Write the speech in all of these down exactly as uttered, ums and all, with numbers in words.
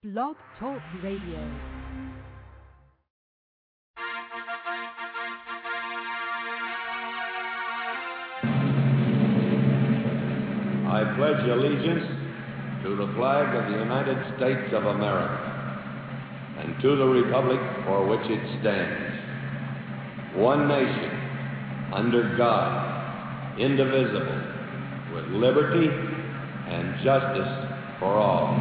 Blog Talk Radio. I pledge allegiance to the flag of the United States of America and to the republic for which it stands, one nation, under God, indivisible, with liberty and justice for all.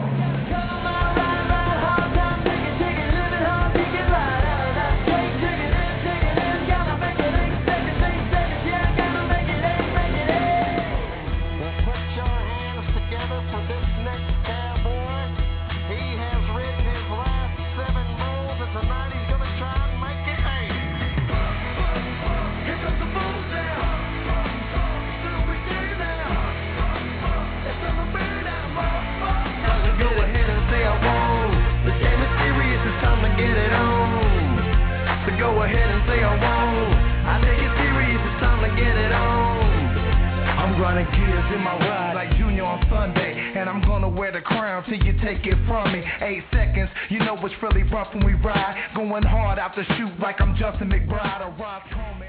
Go ahead and say I won't. I take it serious, it's time to get it on. I'm grinding gears in my ride like Junior on Sunday, and I'm gonna wear the crown till you take it from me. Eight seconds, you know it's really rough when we ride. Going hard out the chute like I'm Justin McBride or Ross Coleman.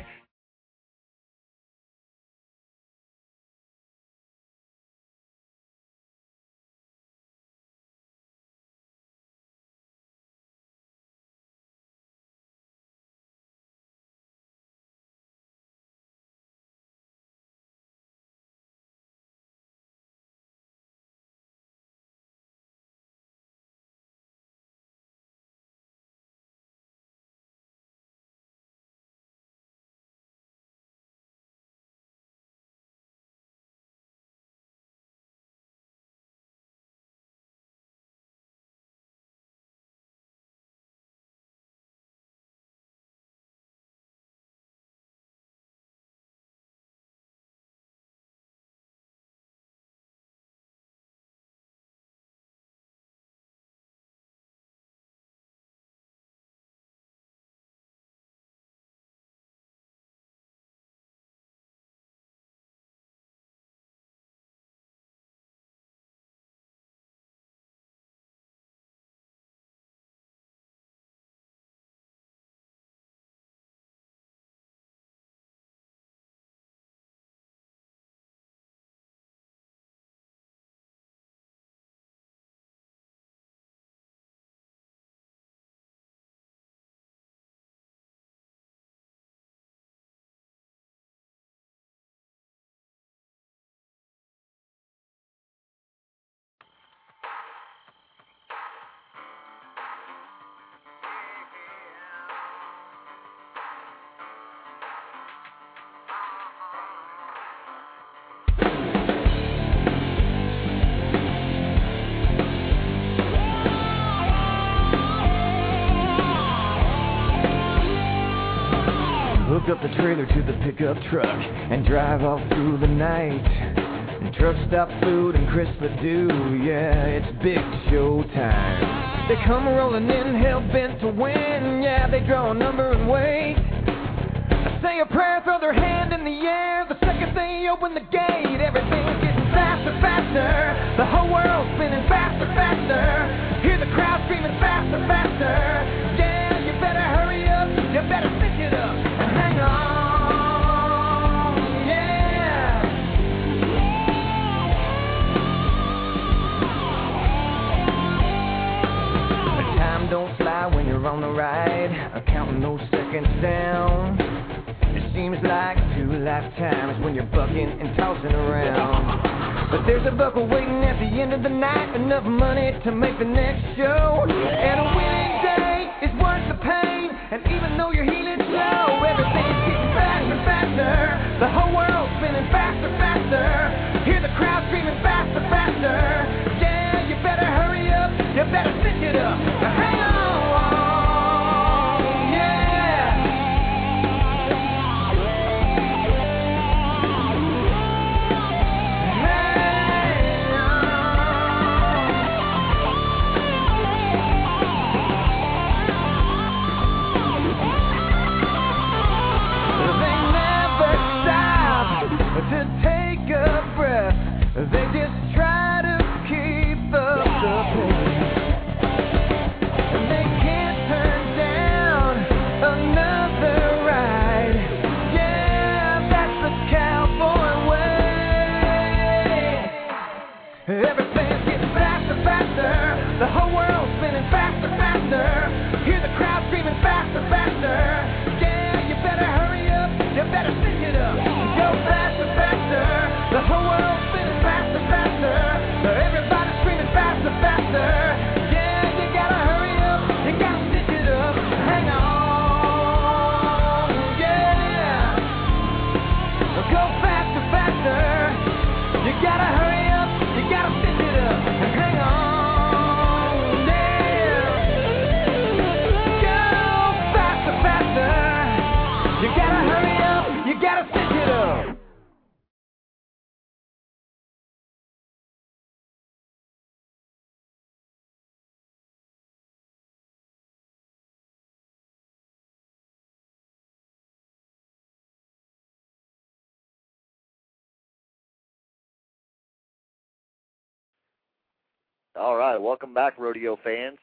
Hook up the trailer to the pickup truck and drive off through the night. And truck stop food and crisp Ladue, yeah, it's big show time. They come rolling in, hell bent to win, yeah, they draw a number and wait. Say a prayer, throw their hand in the air. The second they open the gate, everything's getting faster, faster. The whole world's spinning faster, faster. Hear the crowd screaming faster, faster. Yeah, you better hurry up, you better stitch it up. Hang on, yeah. The time don't fly when you're on the ride, counting those seconds down. It seems like two lifetimes when you're bucking and tossing around. But there's a buckle waiting at the end of the night, enough money to make the next show. And a winning day is worth the pain, and even though you're healing slow, everything's getting faster, faster. The whole world's spinning faster, faster. Hear the crowd screaming faster, faster. Yeah, you better hurry up, you better stitch it up. Now hang on. To take a breath, they just try to keep up the pace. The whole world's spinning faster, faster. Hear the crowd screaming faster, faster. Yeah, you better hurry up. You better stick it up. Go faster, faster. The whole world's spinning faster, faster. Everybody's screaming faster, faster. Yeah, you gotta hurry up. You gotta stick it up. Hang on. Yeah. Go faster, faster. You gotta hurry up. You gotta stick it up. Hang on. You gotta hurry up, you gotta stick it up. All right, welcome back, rodeo fans.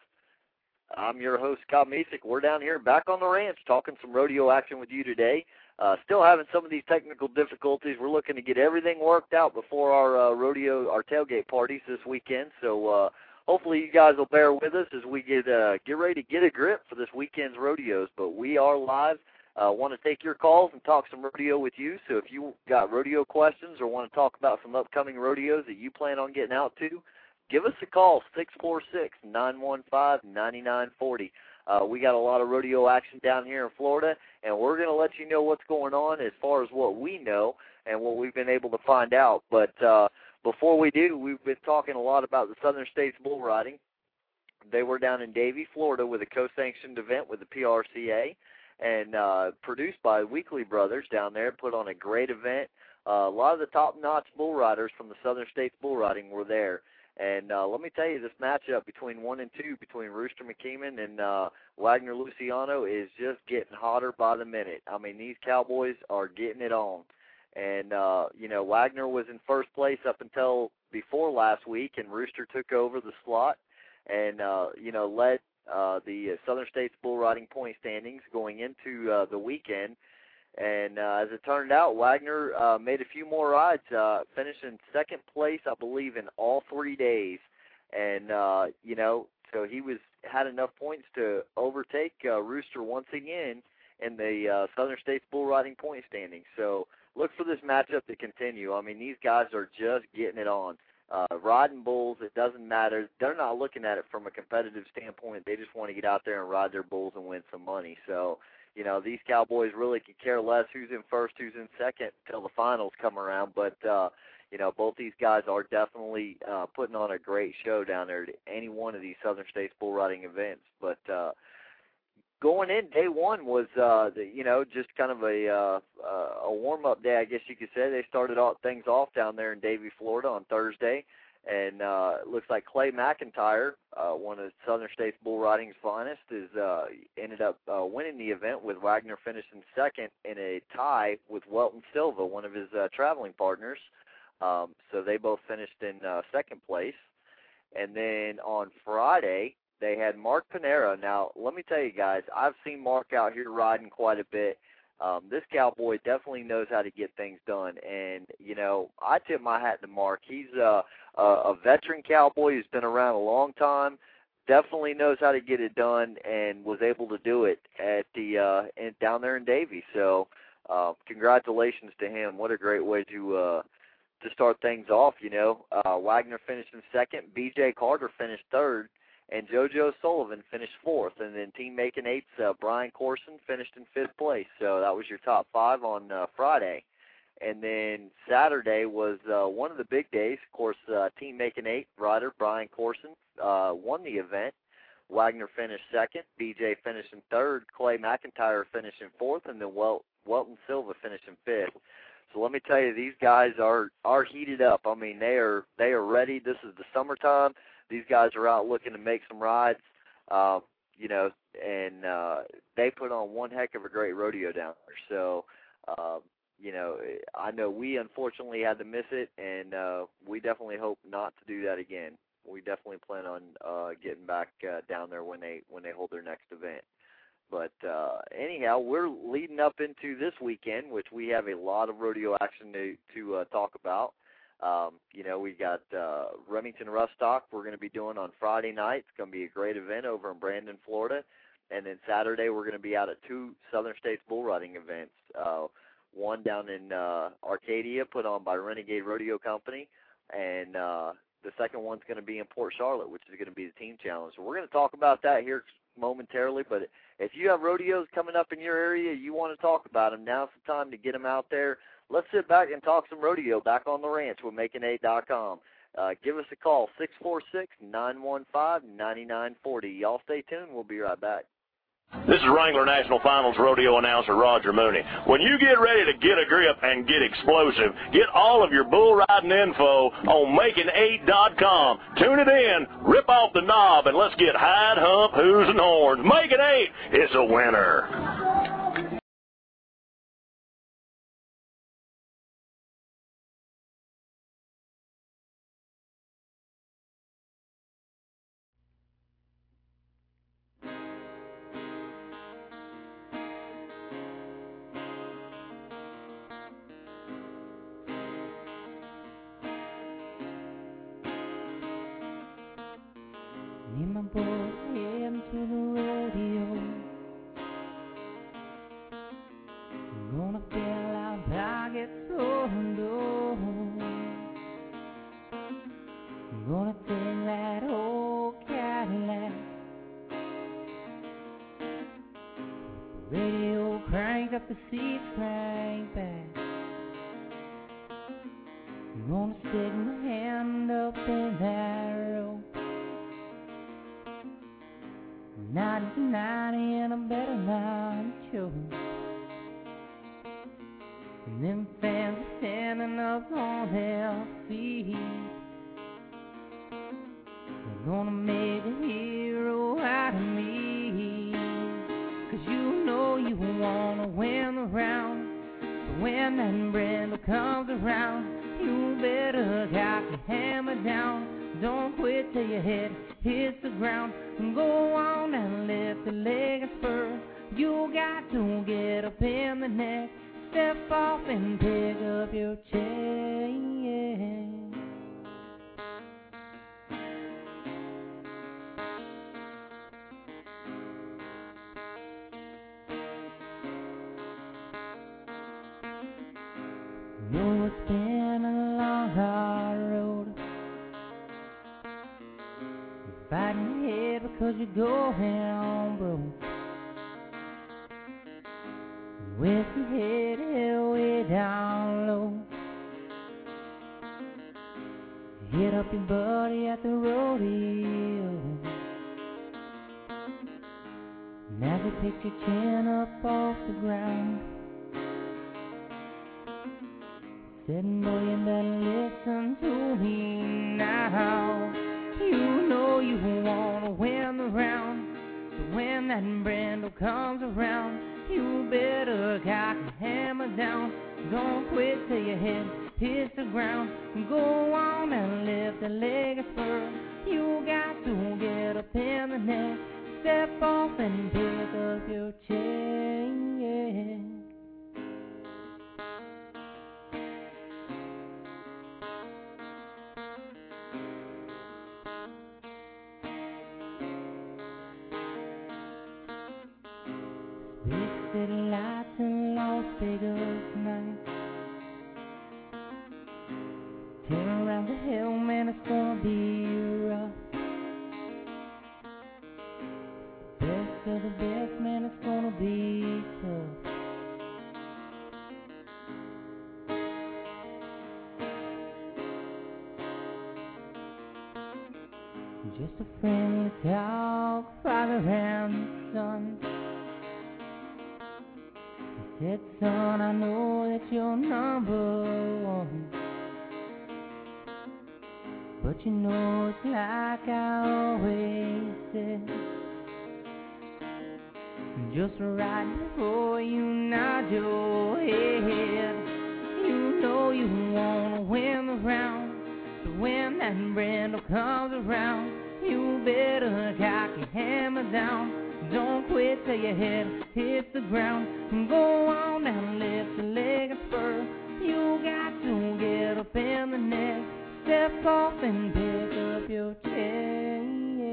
I'm your host, Scott Mesick. We're down here back on the ranch talking some rodeo action with you today. Uh, still having some of these technical difficulties. We're looking to get everything worked out before our uh, rodeo, our tailgate parties this weekend. So uh, hopefully you guys will bear with us as we get uh, get ready to get a grip for this weekend's rodeos. But we are live. I uh, want to take your calls and talk some rodeo with you. So if you got rodeo questions or want to talk about some upcoming rodeos that you plan on getting out to, give us a call, six four six, nine one five, nine nine four zero. Uh, we got a lot of rodeo action down here in Florida, and we're going to let you know what's going on as far as what we know and what we've been able to find out. But uh, before we do, we've been talking a lot about the Southern States Bull Riding. They were down in Davie, Florida with a co-sanctioned event with the P R C A and uh, produced by Weekly Brothers down there, put on a great event. Uh, a lot of the top-notch bull riders from the Southern States Bull Riding were there. And uh, let me tell you, this matchup between one and two, between Rooster McKeeman and uh, Wagner Luciano, is just getting hotter by the minute. I mean, these cowboys are getting it on. And, uh, you know, Wagner was in first place up until before last week, and Rooster took over the slot and, uh, you know, led uh, the Southern States Bull Riding point standings going into uh, the weekend. And uh, as it turned out, Wagner uh, made a few more rides, uh, finishing second place, I believe, in all three days. And, uh, you know, so he was had enough points to overtake uh, Rooster once again in the uh, Southern States Bull Riding point standings. So look for this matchup to continue. I mean, these guys are just getting it on. Uh, riding bulls, it doesn't matter. They're not looking at it from a competitive standpoint. They just want to get out there and ride their bulls and win some money. So, you know, these cowboys really could care less who's in first, who's in second until the finals come around. But, uh, you know, both these guys are definitely uh, putting on a great show down there at any one of these Southern States bull riding events. But uh, going in, day one was, uh, the, you know, just kind of a uh, uh, a warm-up day, I guess you could say. They started all, things off down there in Davie, Florida on Thursday. And uh, it looks like Clay McIntyre, uh, one of Southern States bull riding's finest, is uh, ended up uh, winning the event with Wagner finishing second in a tie with Welton Silva, one of his uh, traveling partners. Um, so they both finished in uh, second place. And then on Friday, they had Mark Panera. Now, let me tell you guys, I've seen Mark out here riding quite a bit. Um, this cowboy definitely knows how to get things done. And, you know, I tip my hat to Mark. He's uh, a, a veteran cowboy who's been around a long time, definitely knows how to get it done, and was able to do it at the uh, in, down there in Davie. So uh, congratulations to him. What a great way to uh, to start things off, you know. Uh, Wagner finished in second. B J Carter finished third. And JoJo Sullivan finished fourth. And then Team Making Eight's uh, Brian Corson finished in fifth place. So that was your top five on uh, Friday. And then Saturday was uh, one of the big days. Of course, uh, Team Making Eight rider Brian Corson uh, won the event. Wagner finished second. B J finished in third. Clay McIntyre finished in fourth. And then Wel- Welton Silva finished in fifth. So let me tell you, these guys are, are heated up. I mean, they are they are ready. This is the summertime. These guys are out looking to make some rides, uh, you know, and uh, they put on one heck of a great rodeo down there. So, uh, you know, I know we unfortunately had to miss it, and uh, we definitely hope not to do that again. We definitely plan on uh, getting back uh, down there when they when they hold their next event. But uh, anyhow, we're leading up into this weekend, which we have a lot of rodeo action to, to uh, talk about. Um, you know, we got uh, Remington Rustock we're going to be doing on Friday night. It's going to be a great event over in Brandon, Florida. And then Saturday we're going to be out at two Southern States bull riding events, uh, one down in uh, Arcadia put on by Renegade Rodeo Company, and uh, the second one's going to be in Port Charlotte, which is going to be the Team Challenge. So we're going to talk about that here momentarily, but if you have rodeos coming up in your area, you want to talk about them, now's the time to get them out there. Let's sit back and talk some rodeo back on the ranch with making eight dot com. Uh, give us a call, six four six, nine one five, nine nine four zero. Y'all stay tuned. We'll be right back. This is Wrangler National Finals rodeo announcer Roger Mooney. When you get ready to get a grip and get explosive, get all of your bull riding info on making eight dot com. Tune it in, rip off the knob, and let's get hide, hump, whoos, and horns. Making eight, it's a winner. Me and my boys heading to the rodeo. I'm gonna fill our pockets so low. I'm gonna take that old Cadillac, radio cranked up, the seats cranked back. I'm gonna stick my hand up in that rope. ninety-nine and I better not choke. And them fans are standing up on their feet. They're gonna make a hero out of me. Cause you know you wanna win the round. So when that Brindle comes around, you better cock your hammer down. Don't quit till your head hits the ground. And go on and lift the leg and spur. You got to get up in the neck, step off and pick up your chain. No, it's been a long, hard road. You're fighting your head because you're going on broke. With your head held way down low, you hit up your buddy at the rodeo. Now they pick your chin up off the ground. Said, boy, you better listen to me now. You know you wanna win the round. So when that Brindle comes around, you better cock your hammer down. Don't quit till your head hits the ground. Go on and lift the leg and spur. You got to get up in the neck, step off and pick up your chain, yeah. Big city lights in Las Vegas night. Turn around the hill, man, it's gonna be rough. Best of the best, man, it's gonna be tough. Just a friendly talk, father and son. He said, son, I know that you're number one, but you know it's like I always said. Just right before you nod your head, you know you wanna win the round. So when that Brindle comes around, you better cock your hammer down. Don't quit till your head hits the ground. Go on and lift your leg and spur. You got to get up in the neck, step off and pick up your check.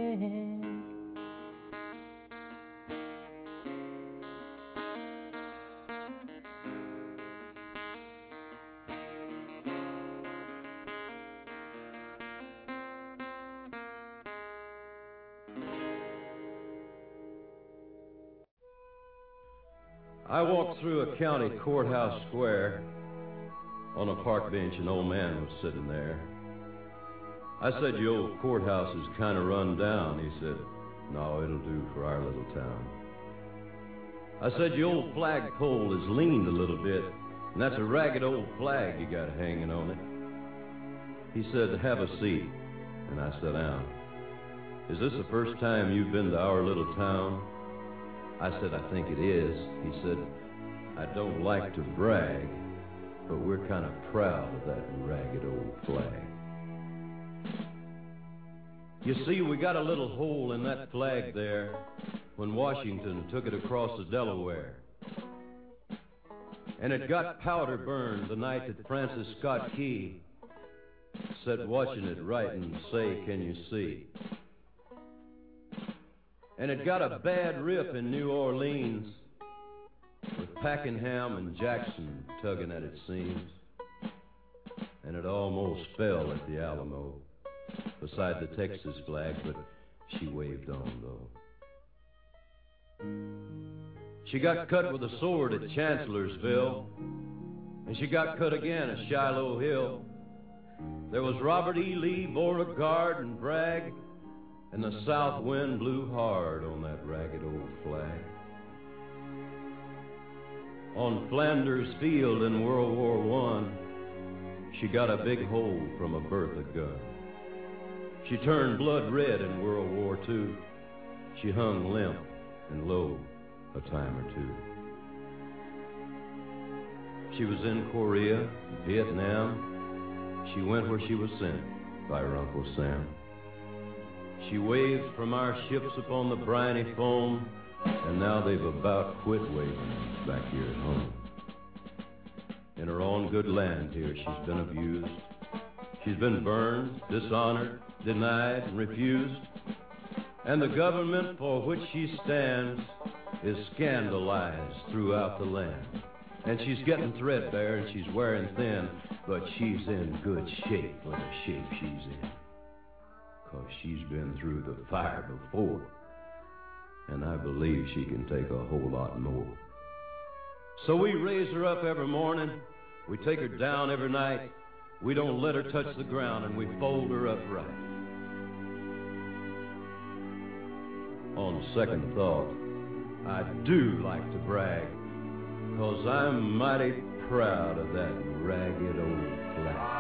I walked through a county courthouse square. On a park bench, an old man was sitting there. I said, "Your old courthouse is kind of run down." He said, "No, it'll do for our little town." I said, "Your old flagpole is leaned a little bit, and that's a ragged old flag you got hanging on it." He said, "Have a seat," and I sat down. "Is this the first time you've been to our little town?" I said, "I think it is." He said, "I don't like to brag, but we're kind of proud of that ragged old flag. You see, we got a little hole in that flag there when Washington took it across the Delaware. And it got powder burned the night that Francis Scott Key sat watching it write and say, 'Can you see?' And it got a bad rip in New Orleans with Pakenham and Jackson tugging at its seams. And it almost fell at the Alamo beside the Texas flag, but she waved on, though. She got cut with a sword at Chancellorsville, and she got cut again at Shiloh Hill. There was Robert E. Lee, Beauregard, and Bragg, and the south wind blew hard on that ragged old flag. On Flanders Field in World War One, she got a big hole from a Bertha gun. She turned blood red in World War Two. She hung limp and low a time or two. She was in Korea, Vietnam. She went where she was sent by her Uncle Sam. She waved from our ships upon the briny foam, and now they've about quit waving back here at home. In her own good land here, she's been abused. She's been burned, dishonored, denied, and refused. And the government for which she stands is scandalized throughout the land. And she's getting threadbare and she's wearing thin, but she's in good shape for the shape she's in. 'Cause she's been through the fire before, and I believe she can take a whole lot more. So we raise her up every morning, we take her down every night, we don't let her touch the ground, and we fold her up right. On second thought, I do like to brag, 'cause I'm mighty proud of that ragged old flag.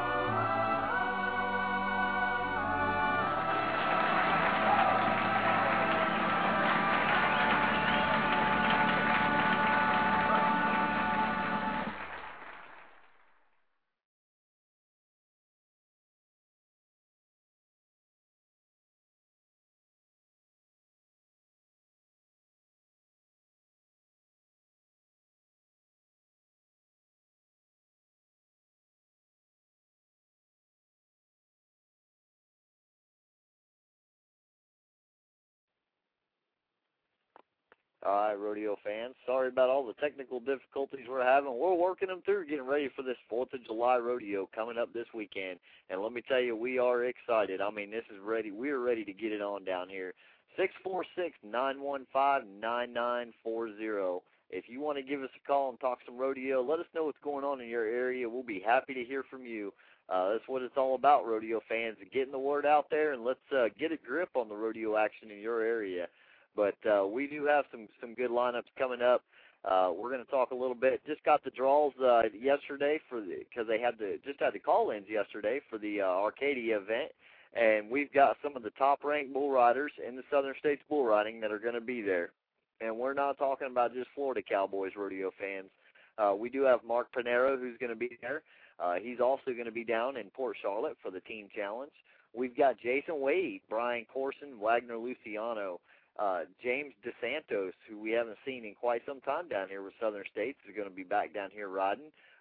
All right, rodeo fans, sorry about all the technical difficulties we're having. We're working them through, getting ready for this fourth of July rodeo coming up this weekend. And let me tell you, we are excited. I mean, this is ready. We are ready to get it on down here. six four six, nine one five, nine nine four zero. If you want to give us a call and talk some rodeo, let us know what's going on in your area. We'll be happy to hear from you. Uh, that's what it's all about, rodeo fans, getting the word out there, and let's uh, get a grip on the rodeo action in your area. But uh, we do have some, some good lineups coming up. Uh, we're going to talk a little bit. Just got the draws uh, yesterday for the because they had the just had the call-ins yesterday for the uh, Arcadia event, and we've got some of the top-ranked bull riders in the Southern States bull riding that are going to be there. And we're not talking about just Florida Cowboys rodeo fans. Uh, we do have Mark Panero who's going to be there. Uh, he's also going to be down in Port Charlotte for the Team Challenge. We've got Jason Wade, Brian Corson, Wagner Luciano. Uh, James DeSantos, who we haven't seen in quite some time down here with Southern States, is going to be back down here riding.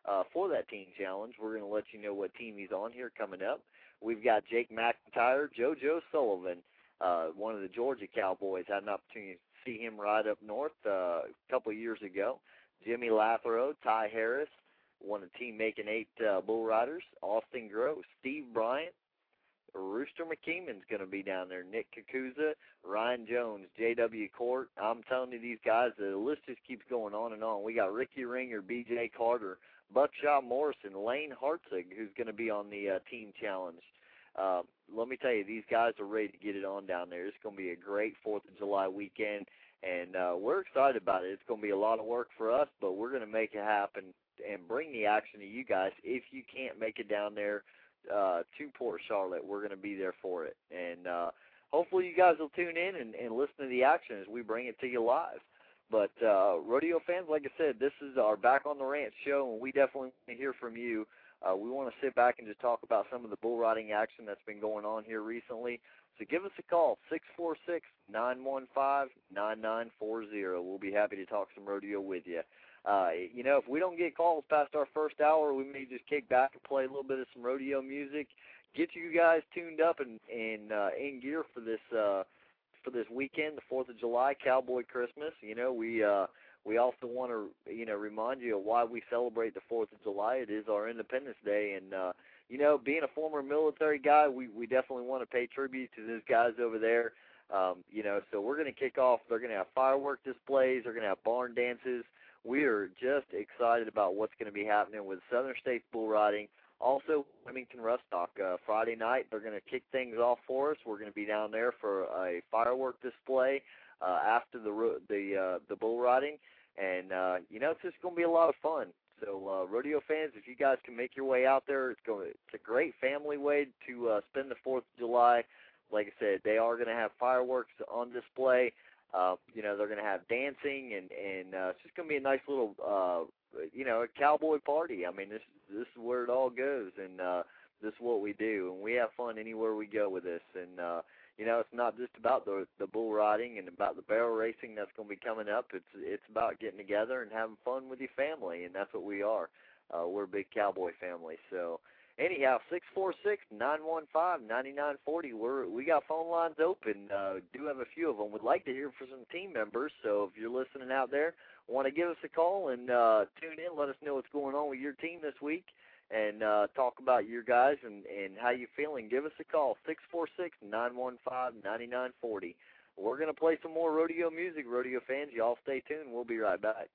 uh, for that Team Challenge. We're going to let you know what team he's on here coming up. We've got Jake McIntyre, JoJo Sullivan, uh, one of the Georgia Cowboys. Had an opportunity to see him ride up north uh, a couple of years ago. Jimmy Lathero, Ty Harris, one of Team Making Eight uh, Bull Riders. Austin Gross, Steve Bryant, Rooster McKeeman's going to be down there. Nick Kakuza, Ryan Jones, J W Court. I'm telling you, these guys, the list just keeps going on and on. We got Ricky Ringer, B J Carter, Buckshot Morrison, Lane Hartzig, who's going to be on the uh, Team Challenge. Uh, let me tell you, these guys are ready to get it on down there. It's going to be a great fourth of July weekend, and uh, we're excited about it. It's going to be a lot of work for us, but we're going to make it happen and bring the action to you guys. If you can't make it down there uh, to Port Charlotte, we're going to be there for it. And uh, hopefully you guys will tune in and, and listen to the action as we bring it to you live. But uh, rodeo fans, like I said, this is our Back on the Ranch show, and we definitely want to hear from you. Uh, we want to sit back and just talk about some of the bull riding action that's been going on here recently. So give us a call, six four six, nine one five, nine nine four zero. We'll be happy to talk some rodeo with you. Uh, you know, if we don't get calls past our first hour, we may just kick back and play a little bit of some rodeo music, get you guys tuned up and, and uh, in gear for this uh, for this weekend, the fourth of July, Cowboy Christmas. You know, we uh, we also want to, you know, remind you of why we celebrate the fourth of July. It is our Independence Day, and, uh, you know, being a former military guy, we, we definitely want to pay tribute to those guys over there. Um, you know, so we're going to kick off. They're going to have firework displays. They're going to have barn dances. We are just excited about what's going to be happening with Southern States Bull Riding. Also, Remington Rustock, uh, Friday night, they're going to kick things off for us. We're going to be down there for a firework display uh, after the the uh, the bull riding. And, uh, you know, it's just going to be a lot of fun. So, uh, rodeo fans, if you guys can make your way out there, it's going it's a great family way to uh, spend the fourth of July. Like I said, they are going to have fireworks on display. Uh, you know, they're going to have dancing, and, and uh, it's just going to be a nice little, uh, you know, a cowboy party. I mean, this, this is where it all goes, and uh, this is what we do. And we have fun anywhere we go with this. And, uh, you know, it's not just about the the bull riding and about the barrel racing that's going to be coming up. It's it's about getting together and having fun with your family, and that's what we are. Uh, we're a big cowboy family. So, anyhow, six four six, nine one five, nine nine four zero. We're we got phone lines open. Uh, do have a few of them. We'd like to hear from some team members. So, if you're listening out there, want to give us a call and uh, tune in. Let us know what's going on with your team this week. And uh, talk about your guys and, and how you're feeling. Give us a call, six four six, nine one five, nine nine four zero. We're going to play some more rodeo music, rodeo fans. Y'all stay tuned. We'll be right back.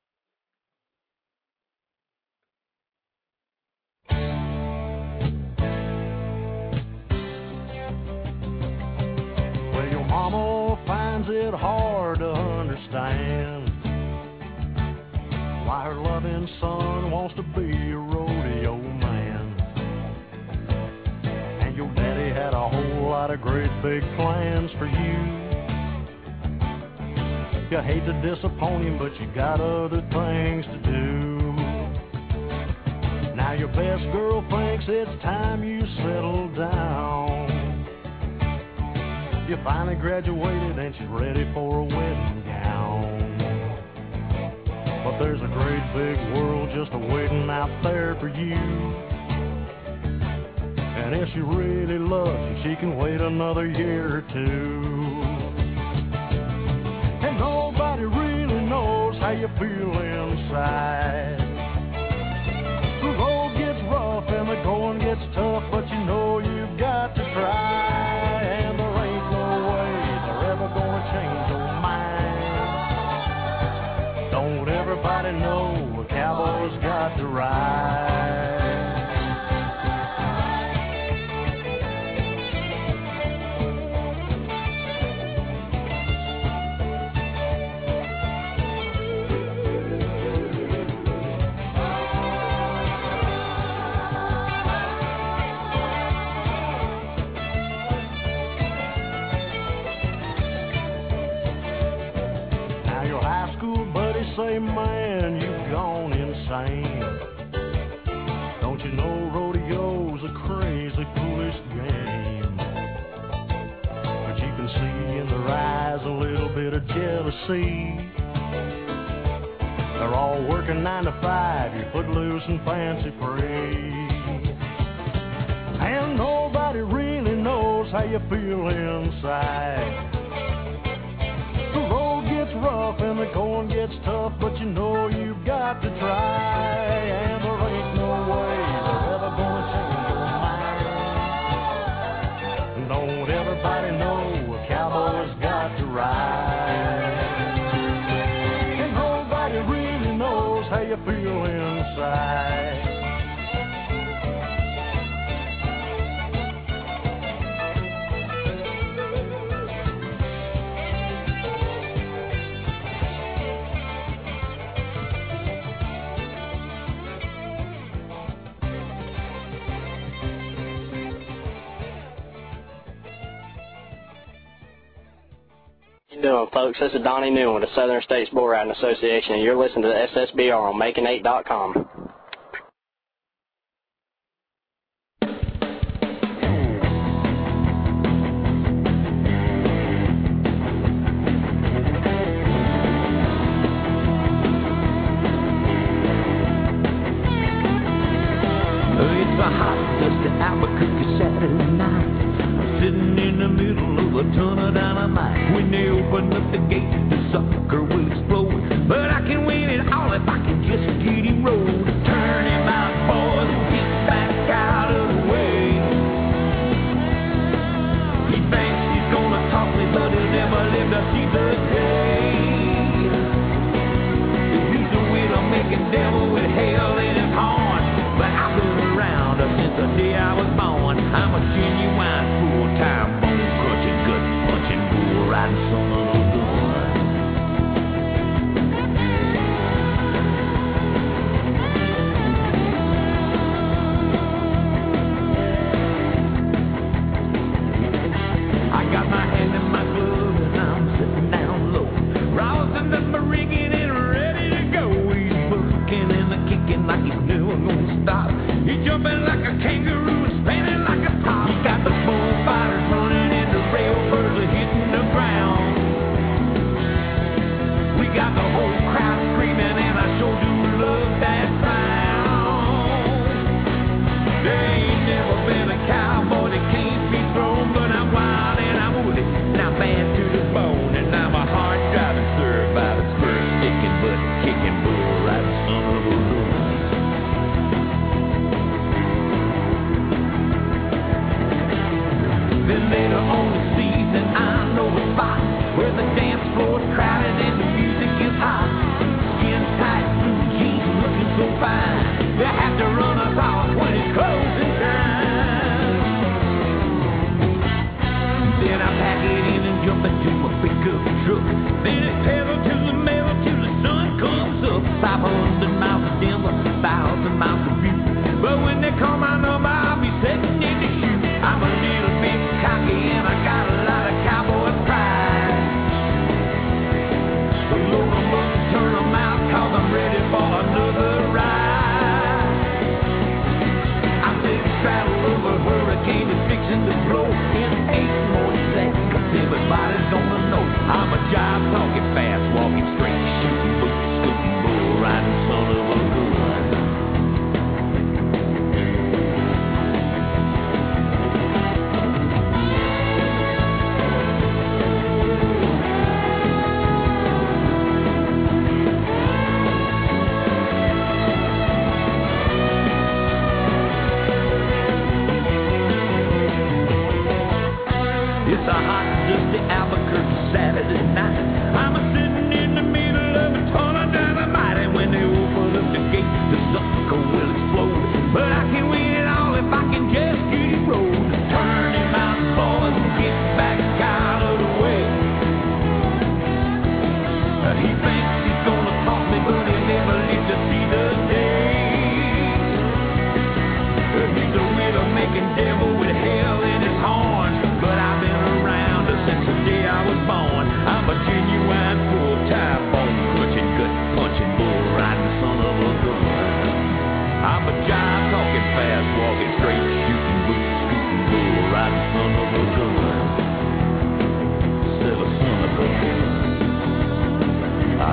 Well, your mama finds it hard to understand why her loving son wants to be a rodeo man. And your daddy had a whole lot of great big plans for you. You hate to disappoint him, but you got other things to do. Now your best girl thinks it's time you settle down. You finally graduated and she's ready for a wedding gown. But there's a great big world just a-waiting out there for you. And if she really loves you, she can wait another year or two. And nobody really knows how you feel inside. The road gets rough and the going gets tough, but you know you've got to try. And there ain't no way they're ever gonna change your mind. Don't everybody know a cowboy's got to ride? Say, man, you've gone insane. Don't you know rodeo's a crazy, foolish game? But you can see in their eyes a little bit of jealousy. They're all working nine to five, you're footloose and fancy free. And nobody really knows how you feel inside. The road gets rough and the going gets tough, but you know you've got to try. And there ain't no way they're ever gonna change your mind. Don't everybody know a cowboy's got to ride? And nobody really knows how you feel inside. How you doing, folks? This is Donnie Newman with the Southern States Bull Riding Association, and you're listening to the S S B R on making eight dot com. It's a hot, dusty Albuquerque Saturday night. Sitting in the middle of a ton of dynamite. When they open up the gate, the sucker will explode. But I can win it all if I can just get him rolled. Turn him out, boys, and get back out of the way. He thinks he's gonna talk me, but he'll never live to see the day. He's a wheel-making devil with hell in his horn. But I've been around since the day I was born. I'm a genuine full-time bone-crushing, gut-punching, bull-riding son of a gun. I got my hand in my glove and I'm sitting down low, rousing up my rigging and ready to go. He's bucking and a kicking like he's never gonna stop. He's jumping like a kangaroo, spinning like a top. He got the bullfighters running and the rail birds are hitting the ground. We got the whole crowd screaming and I sure do love that sound. There ain't never been a cowboy that can't be thrown, but I'm wild and I'm woolly, now bad to the bone, and I'm a hard driving served by the spur sticking, butt kicking, bull riding son of a gun. Then later on the season, I know a spot where the dance floor's crowded and the music is hot. Skin tight blue jeans looking so fine, they have to run us off when it's closing time. Then I pack it in and jump into a pickup truck. Then it pedal to the metal till the sun comes up. five hundred miles of Denver, one thousand miles of Butte. But when they call my number, I'll be setting in to shoot. I'm a little bit cocky and I got a lot of cowboy pride. So load 'em up and turn 'em out, cause I'm ready for another ride. I said saddle over, hurricane is fixing to blow in eight more seconds, cause everybody's gonna know I'm a jive talking, fast walking, straight shooting, boot scooting, bull riding son of a gun. It's a hot, dusty Albuquerque Saturday night. I'm a sitting in the middle of a ton of dynamite, and when they open up the gate, the sucker will explode. But I can win it all if I can just get him rolled. Turn him out, boys, and get back out of the way. He thinks he's gonna talk me, but he'll never live to see the day. He's a widow-making devil with hell in his horns, but I've been around since the day I was born. I'm a genuine full-time bone-crushing, gut-punching, bull-riding son of a gun. I'm a jive talking, fast-walking, straight shooting, boot-scooting, bull-riding son of a gun. Still a son of a gun. I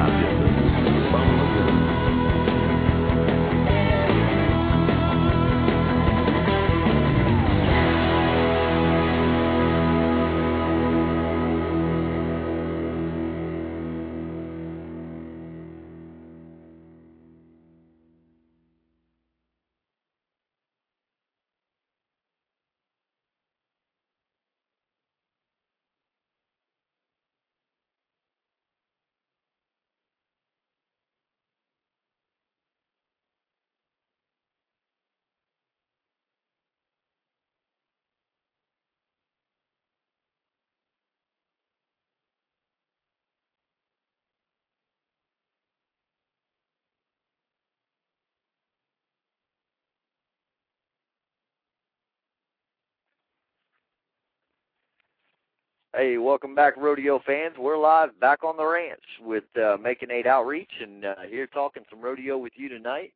Hey, welcome back, rodeo fans. We're live back on the ranch with uh, Making Eight Outreach, and uh, here talking some rodeo with you tonight.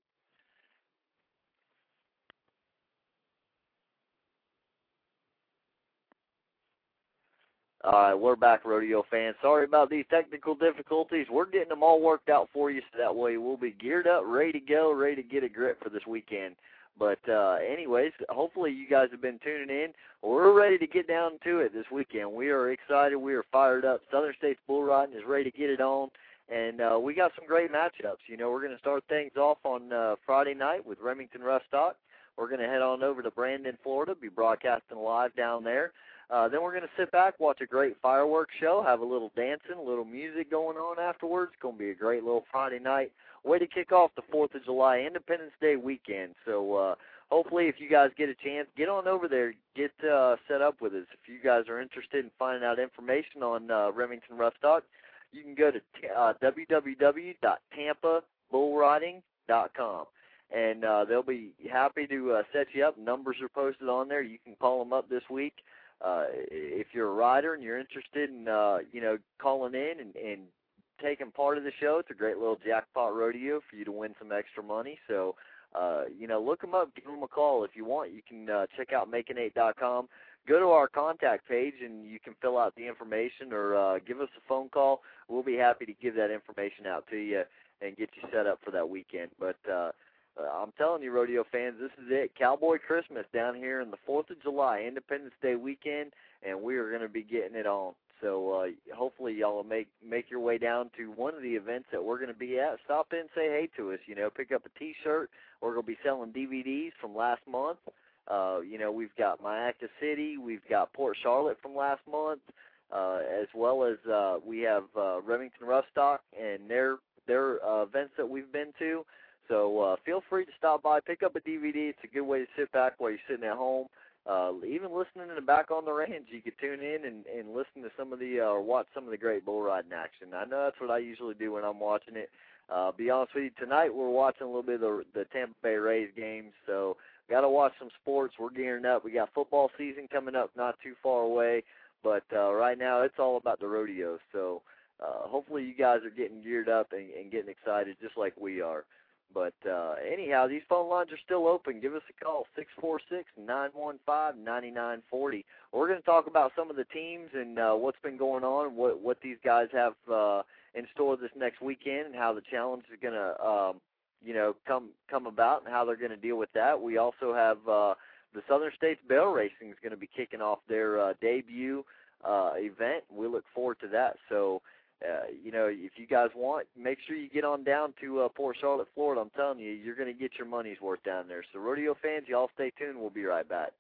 All right, we're back, rodeo fans. Sorry about these technical difficulties. We're getting them all worked out for you, so that way we'll be geared up, ready to go, ready to get a grip for this weekend. But uh, anyways, hopefully you guys have been tuning in. We're ready to get down to it this weekend. We are excited. We are fired up. Southern States Bull Riding is ready to get it on. And uh, we got some great matchups. You know, we're going to start things off on uh, Friday night with Remington Rough Stock. We're going to head on over to Brandon, Florida, be broadcasting live down there. Uh, then we're going to sit back, watch a great fireworks show, have a little dancing, a little music going on afterwards. It's going to be a great little Friday night. Way to kick off the fourth of July Independence Day weekend. So uh, hopefully if you guys get a chance, get on over there, get uh, set up with us. If you guys are interested in finding out information on uh, Remington Rough Stock, you can go to uh, w w w dot tampa bull riding dot com. And uh, they'll be happy to uh, set you up. Numbers are posted on there. You can call them up this week. Uh, if you're a rider and you're interested in, uh, you know, calling in and, and taking part of the show, it's a great little jackpot rodeo for you to win some extra money. So, uh, you know, look them up, give them a call. If you want, you can uh, check out making eight dot com. Go to our contact page and you can fill out the information or uh, give us a phone call. We'll be happy to give that information out to you and get you set up for that weekend. But, uh, Uh, I'm telling you, rodeo fans, this is it. Cowboy Christmas down here in the fourth of July, Independence Day weekend, and we are going to be getting it on. So uh, hopefully y'all will make, make your way down to one of the events that we're going to be at. Stop in and say hey to us. You know, pick up a T-shirt. We're going to be selling D V Ds from last month. Uh, you know, we've got Myakka City. We've got Port Charlotte from last month, uh, as well as uh, we have uh, Remington Rough Stock and their, their uh, events that we've been to. So uh, feel free to stop by, pick up a D V D. It's a good way to sit back while you're sitting at home. Uh, even listening in the back on the range, you can tune in and, and listen to some of the, uh, or watch some of the great bull riding action. I know that's what I usually do when I'm watching it. Uh, be honest with you, tonight we're watching a little bit of the, the Tampa Bay Rays games, so got to watch some sports. We're gearing up. We got football season coming up not too far away, but uh, right now it's all about the rodeo. So uh, hopefully you guys are getting geared up and, and getting excited just like we are. But uh, anyhow, these phone lines are still open. Give us a call, six four six, nine one five, nine nine four zero. We're going to talk about some of the teams and uh, what's been going on, what what these guys have uh, in store this next weekend, and how the challenge is going to, um, you know, come come about, and how they're going to deal with that. We also have uh, the Southern States Barrel Racing is going to be kicking off their uh, debut uh, event. We look forward to that. So. Uh, you know, if you guys want, make sure you get on down to uh, Port Charlotte, Florida. I'm telling you, you're going to get your money's worth down there. So, rodeo fans, y'all stay tuned. We'll be right back.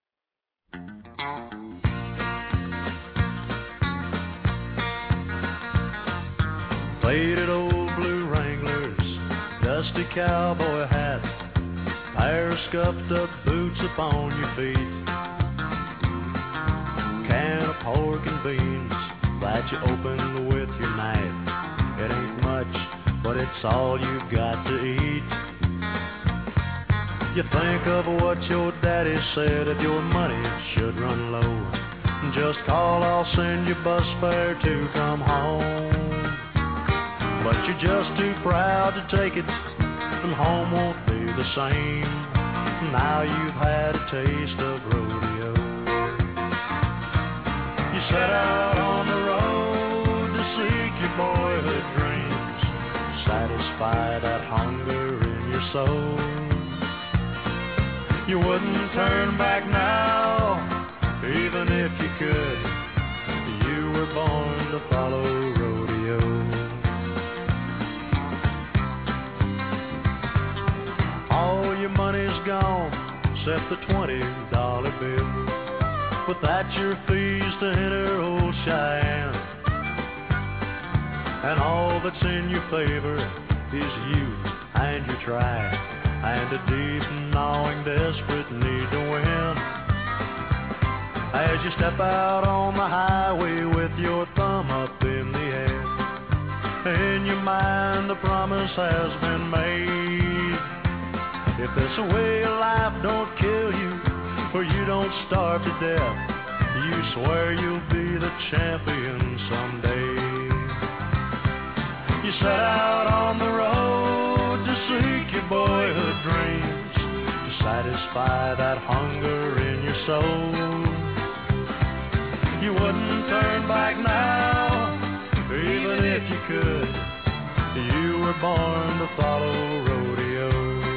Faded old blue Wranglers, dusty cowboy hat, pair of scuffed up boots upon your feet, can of pork and beans that you open with your knife. It ain't much, but it's all you've got to eat. You think of what your daddy said, if your money should run low, just call, I'll send you bus fare to come home. But you're just too proud to take it, and home won't be the same. Now you've had a taste of rodeo. You set out on the road to seek your boyhood dreams, satisfy that hunger in your soul. You wouldn't turn back now, even if you could. You were born to follow rodeo. All your money's gone, except the twenty dollar bill. But that's your fees to enter old Cheyenne. And all that's in your favor is you and your track, and a deep, gnawing, desperate need to win. As you step out on the highway with your thumb up in the air, in your mind the promise has been made. If this way of life don't kill you, or you don't starve to death, You swear you'll be the champion someday. You set out on the road to seek your boyhood dreams, to satisfy that hunger in your soul. You wouldn't turn back now, even if you could. You were born to follow rodeo.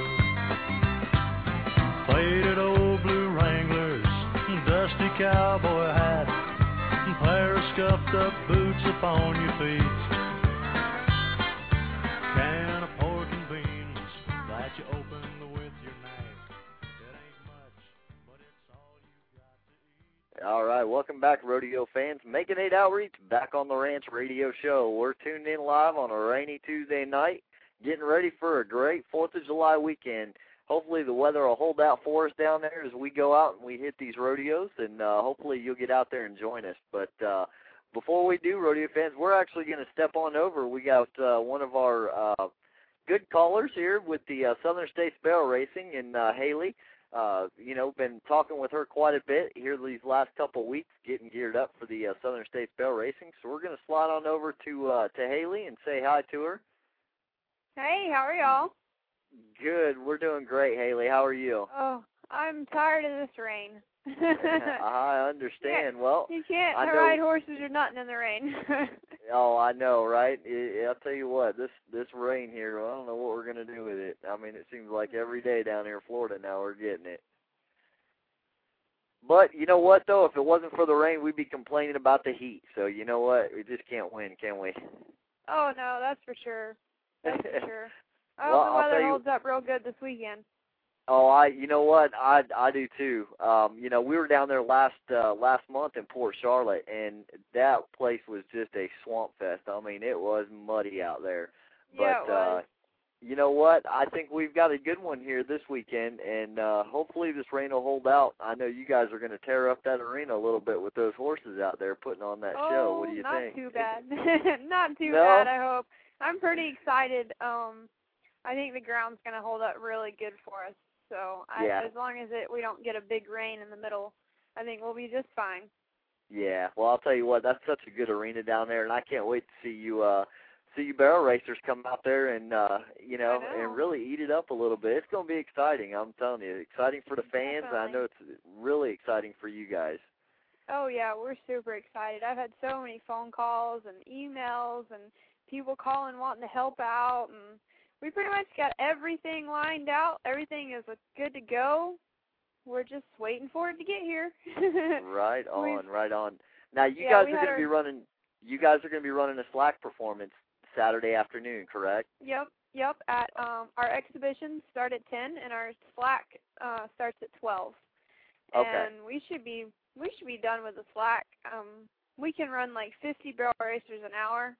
Faded old blue Wranglers, dusty cowboy hat, pair of scuffed up boots upon your feet. Can of pork and beans that you open with your knife. It ain't much, but it's all you got to eat. All right, welcome back, rodeo fans. Making Eight Outreach back on the Ranch Radio Show. We're tuned in live on a rainy Tuesday night, getting ready for a great fourth of July weekend. Hopefully the weather will hold out for us down there as we go out and we hit these rodeos, and uh, hopefully you'll get out there and join us. But uh, before we do, rodeo fans, we're actually going to step on over. We got uh, one of our uh, good callers here with the uh, Southern States Barrel Racing, and uh, Haley. Uh, you know, been talking with her quite a bit here these last couple of weeks, getting geared up for the uh, Southern States Barrel Racing. So we're going to slide on over to uh, to Haley and say hi to her. Hey, how are y'all? Good. We're doing great, Haley. How are you? Oh, I'm tired of this rain. I understand. Well, you can't I ride know, horses or nothing in the rain. Oh, I know, right? It, I'll tell you what, this this rain here, well, I don't know what we're going to do with it. I mean, it seems like every day down here in Florida now we're getting it. But you know what, though? If it wasn't for the rain, we'd be complaining about the heat. So you know what? We just can't win, can we? Oh, no, that's for sure. That's for sure. I Well, hope the I'll weather tell you- holds up real good this weekend. Oh, I, you know what, I, I do too. Um, you know, we were down there last uh, last month in Port Charlotte, and that place was just a swamp fest. I mean, it was muddy out there. But, Yeah, it was. uh, you know what, I think we've got a good one here this weekend, and uh, hopefully this rain will hold out. I know you guys are going to tear up that arena a little bit with those horses out there putting on that oh, show. What do you not think? too bad. Not too No? bad, I hope. I'm pretty excited. Um, I think the ground's going to hold up really good for us. So I, Yeah. as long as it we don't get a big rain in the middle, I think we'll be just fine. Yeah, well, I'll tell you what, that's such a good arena down there, and I can't wait to see you uh, see you barrel racers come out there and, uh, you know, I know. and really eat it up a little bit. It's going to be exciting, I'm telling you. Exciting for the fans, and I know it's really exciting for you guys. Oh, yeah, we're super excited. I've had so many phone calls and emails and people calling wanting to help out, and we pretty much got everything lined out. Everything is good to go. We're just waiting for it to get here. Right on, We've, right on. Now, you yeah, guys we are had going to be our- running, you guys are going to be running a slack performance Saturday afternoon, correct? Yep, yep. At um, our exhibitions start at ten, and our slack uh, starts at twelve. Okay. And we should be we should be done with the slack. Um, we can run like fifty barrel racers an hour,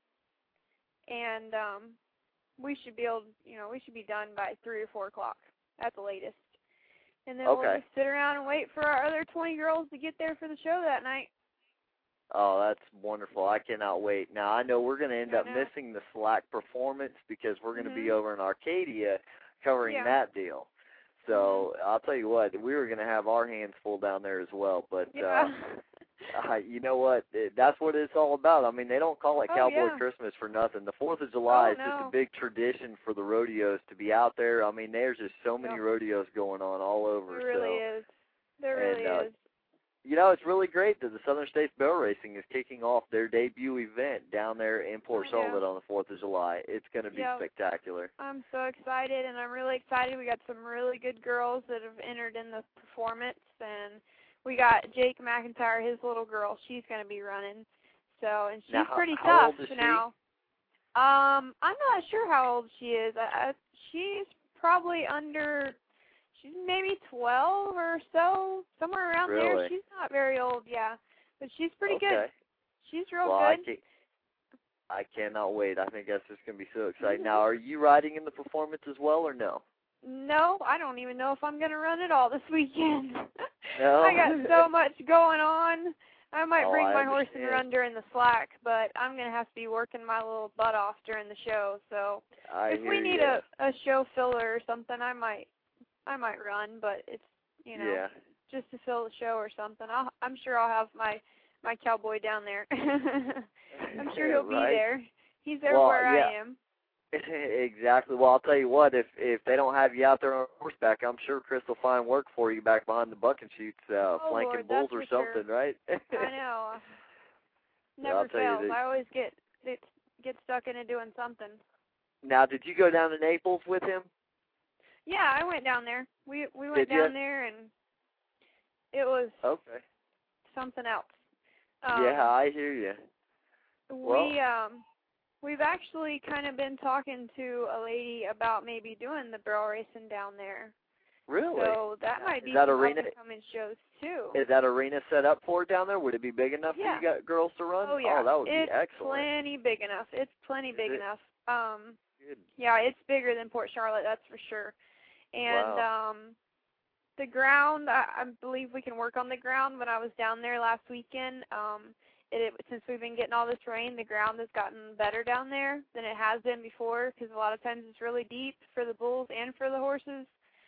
and um, we should be able, you know, we should be done by three or four o'clock at the latest. And then Okay. we'll just sit around and wait for our other twenty girls to get there for the show that night. Oh, that's wonderful. I cannot wait. Now, I know we're going to end I up know. missing the slack performance because we're going to Mhm. be over in Arcadia covering Yeah. that deal. So I'll tell you what, we were going to have our hands full down there as well. But Yeah. uh, uh, you know what? It, that's what it's all about. I mean, they don't call it Oh, Cowboy yeah. Christmas for nothing. The fourth of July Oh, is just no. a big tradition for the rodeos to be out there. I mean, there's just so many Yep. rodeos going on all over. There really so. is. There really And, uh, is. You know, it's really great that the Southern States Barrel Racing is kicking off their debut event down there in Port Oh, yeah. Charlotte on the fourth of July. It's going to be Yep. spectacular. I'm so excited, and I'm really excited. We got some really good girls that have entered in the performance, and we got Jake McIntyre, his little girl. She's going to be running. So, and she's Now, how- pretty how tough old is she? now. Um, I'm not sure how old she is. I, I, she's probably under. She's maybe twelve or so, somewhere around there. Really? She's not very old, yeah, but she's pretty okay. good. She's real well, I, good. can, I cannot wait. I think that's just going to be so exciting. Now, are you riding in the performance as well or no? No, I don't even know if I'm going to run it all this weekend. No? I got so much going on. I might Oh, bring I my horse and understand. run during the slack, but I'm going to have to be working my little butt off during the show. So I if hear we need ya. a, a show filler or something, I might I might run, but it's, you know, Yeah. just to fill the show or something. I'll, I'm sure I'll have my my cowboy down there. I'm sure he'll right. be there. He's there well, where yeah. I am. Exactly. Well, I'll tell you what, if if they don't have you out there on horseback, I'm sure Chris will find work for you back behind the buck and shoots, uh, oh, flanking Lord, bulls that's or for something, sure. right? I know. Never I'll tell you fails. that- I always get get stuck into doing something. Now, did you go down to Naples with him? Yeah, I went down there. We we went Did you? down there, and it was Okay. something else. Um, Yeah, I hear you. Well, we um we've actually kind of been talking to a lady about maybe doing the barrel racing down there. really? So that might Is be that some arena- up-and-coming shows too. Is that arena set up for it down there? Would it be big enough Yeah. for you got girls to run? Oh yeah, Oh, that would it's be excellent. plenty big enough. It's plenty Is big it? enough. Um, Good. yeah, it's bigger than Port Charlotte, that's for sure. And Wow. um, the ground, I, I believe we can work on the ground. When I was down there last weekend, um, it, it since we've been getting all this rain, the ground has gotten better down there than it has been before. Because a lot of times it's really deep for the bulls and for the horses.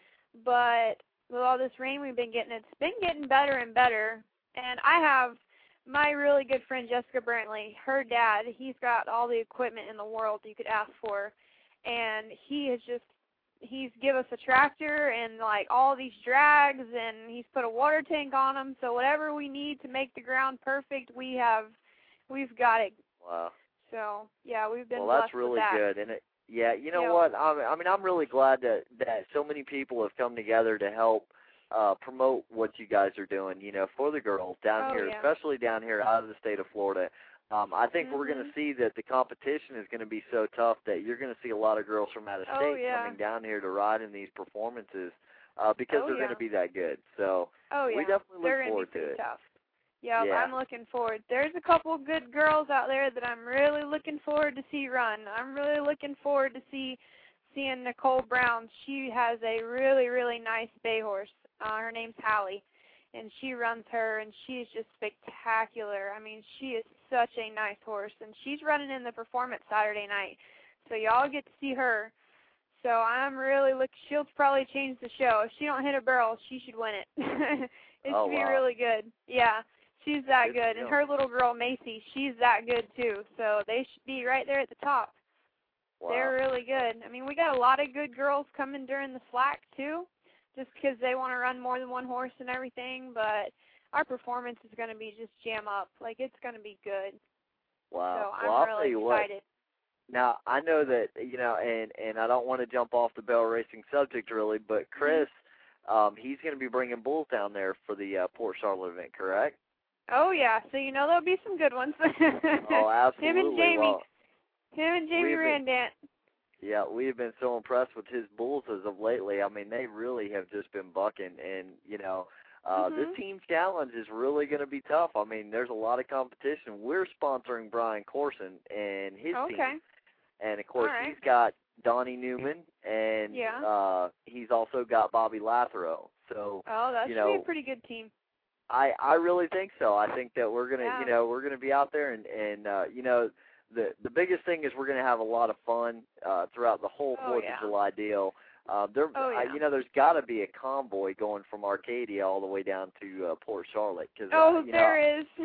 But with all this rain we've been getting, it's been getting better and better. And I have my really good friend Jessica Brantley, her dad, he's got all the equipment in the world you could ask for. And he has just, he's give us a tractor and like all these drags, and he's put a water tank on them. So whatever we need to make the ground perfect, we have, we've got it. Wow. So yeah, we've been Well, blessed that's really with that. good, and it, yeah, you know Yeah. what? I mean, I mean, I'm really glad that that so many people have come together to help uh, promote what you guys are doing. You know, for the girls down Oh, here, yeah. especially down here out of the state of Florida. Um, I think we're going to Mhm. see that the competition is going to be so tough that you're going to see a lot of girls from out of Oh, state yeah. coming down here to ride in these performances uh, because Oh, they're yeah. going to be that good. So Oh yeah, we definitely they're look gonna forward be to pretty it. tough. Yeah, Yeah. I'm looking forward. There's a couple good girls out there that I'm really looking forward to see run. I'm really looking forward to see seeing Nicole Brown. She has a really really nice bay horse. Uh, her name's Hallie, and she runs her, and she is just spectacular. I mean, she is such a nice horse, and she's running in the performance Saturday night, so y'all get to see her. So I'm really look. She'll probably change the show. If she don't hit a barrel, she should win it. it Oh, should be wow. really good. Yeah, she's that Good good, to and know. her little girl Macy, she's that good too. So they should be right there at the top. Wow. They're really good. I mean, we got a lot of good girls coming during the slack too, just because they want to run more than one horse and everything. But our performance is going to be just jam up. Like, it's going to be good. Wow. So I'm well, I'll really tell you what. excited. Now, I know that, you know, and, and I don't want to jump off the barrel racing subject really, but Chris, um, he's going to be bringing bulls down there for the uh, Port Charlotte event, correct? Oh yeah, so you know there'll be some good ones. Oh, absolutely. Him and Jamie. Well, Him and Jamie we've been- Randant. yeah, we have been so impressed with his bulls as of lately. I mean, they really have just been bucking, and, you know, uh, Mhm. this team's challenge is really going to be tough. I mean, there's a lot of competition. We're sponsoring Brian Corson and his Okay. team. And, of course, All right. he's got Donnie Newman, and Yeah. uh, he's also got Bobby Lathero. So, Oh, that you should know, be a pretty good team. I I really think so. I think that we're gonna, Yeah. you know, we're gonna be out there, and and uh, you know, the the biggest thing is we're gonna have a lot of fun uh, throughout the whole Oh, Fourth yeah. of July deal. Uh, there, Oh, I, yeah. you know, there's got to be a convoy going from Arcadia all the way down to uh, Port Charlotte. Cause, Oh, uh, you there know, is.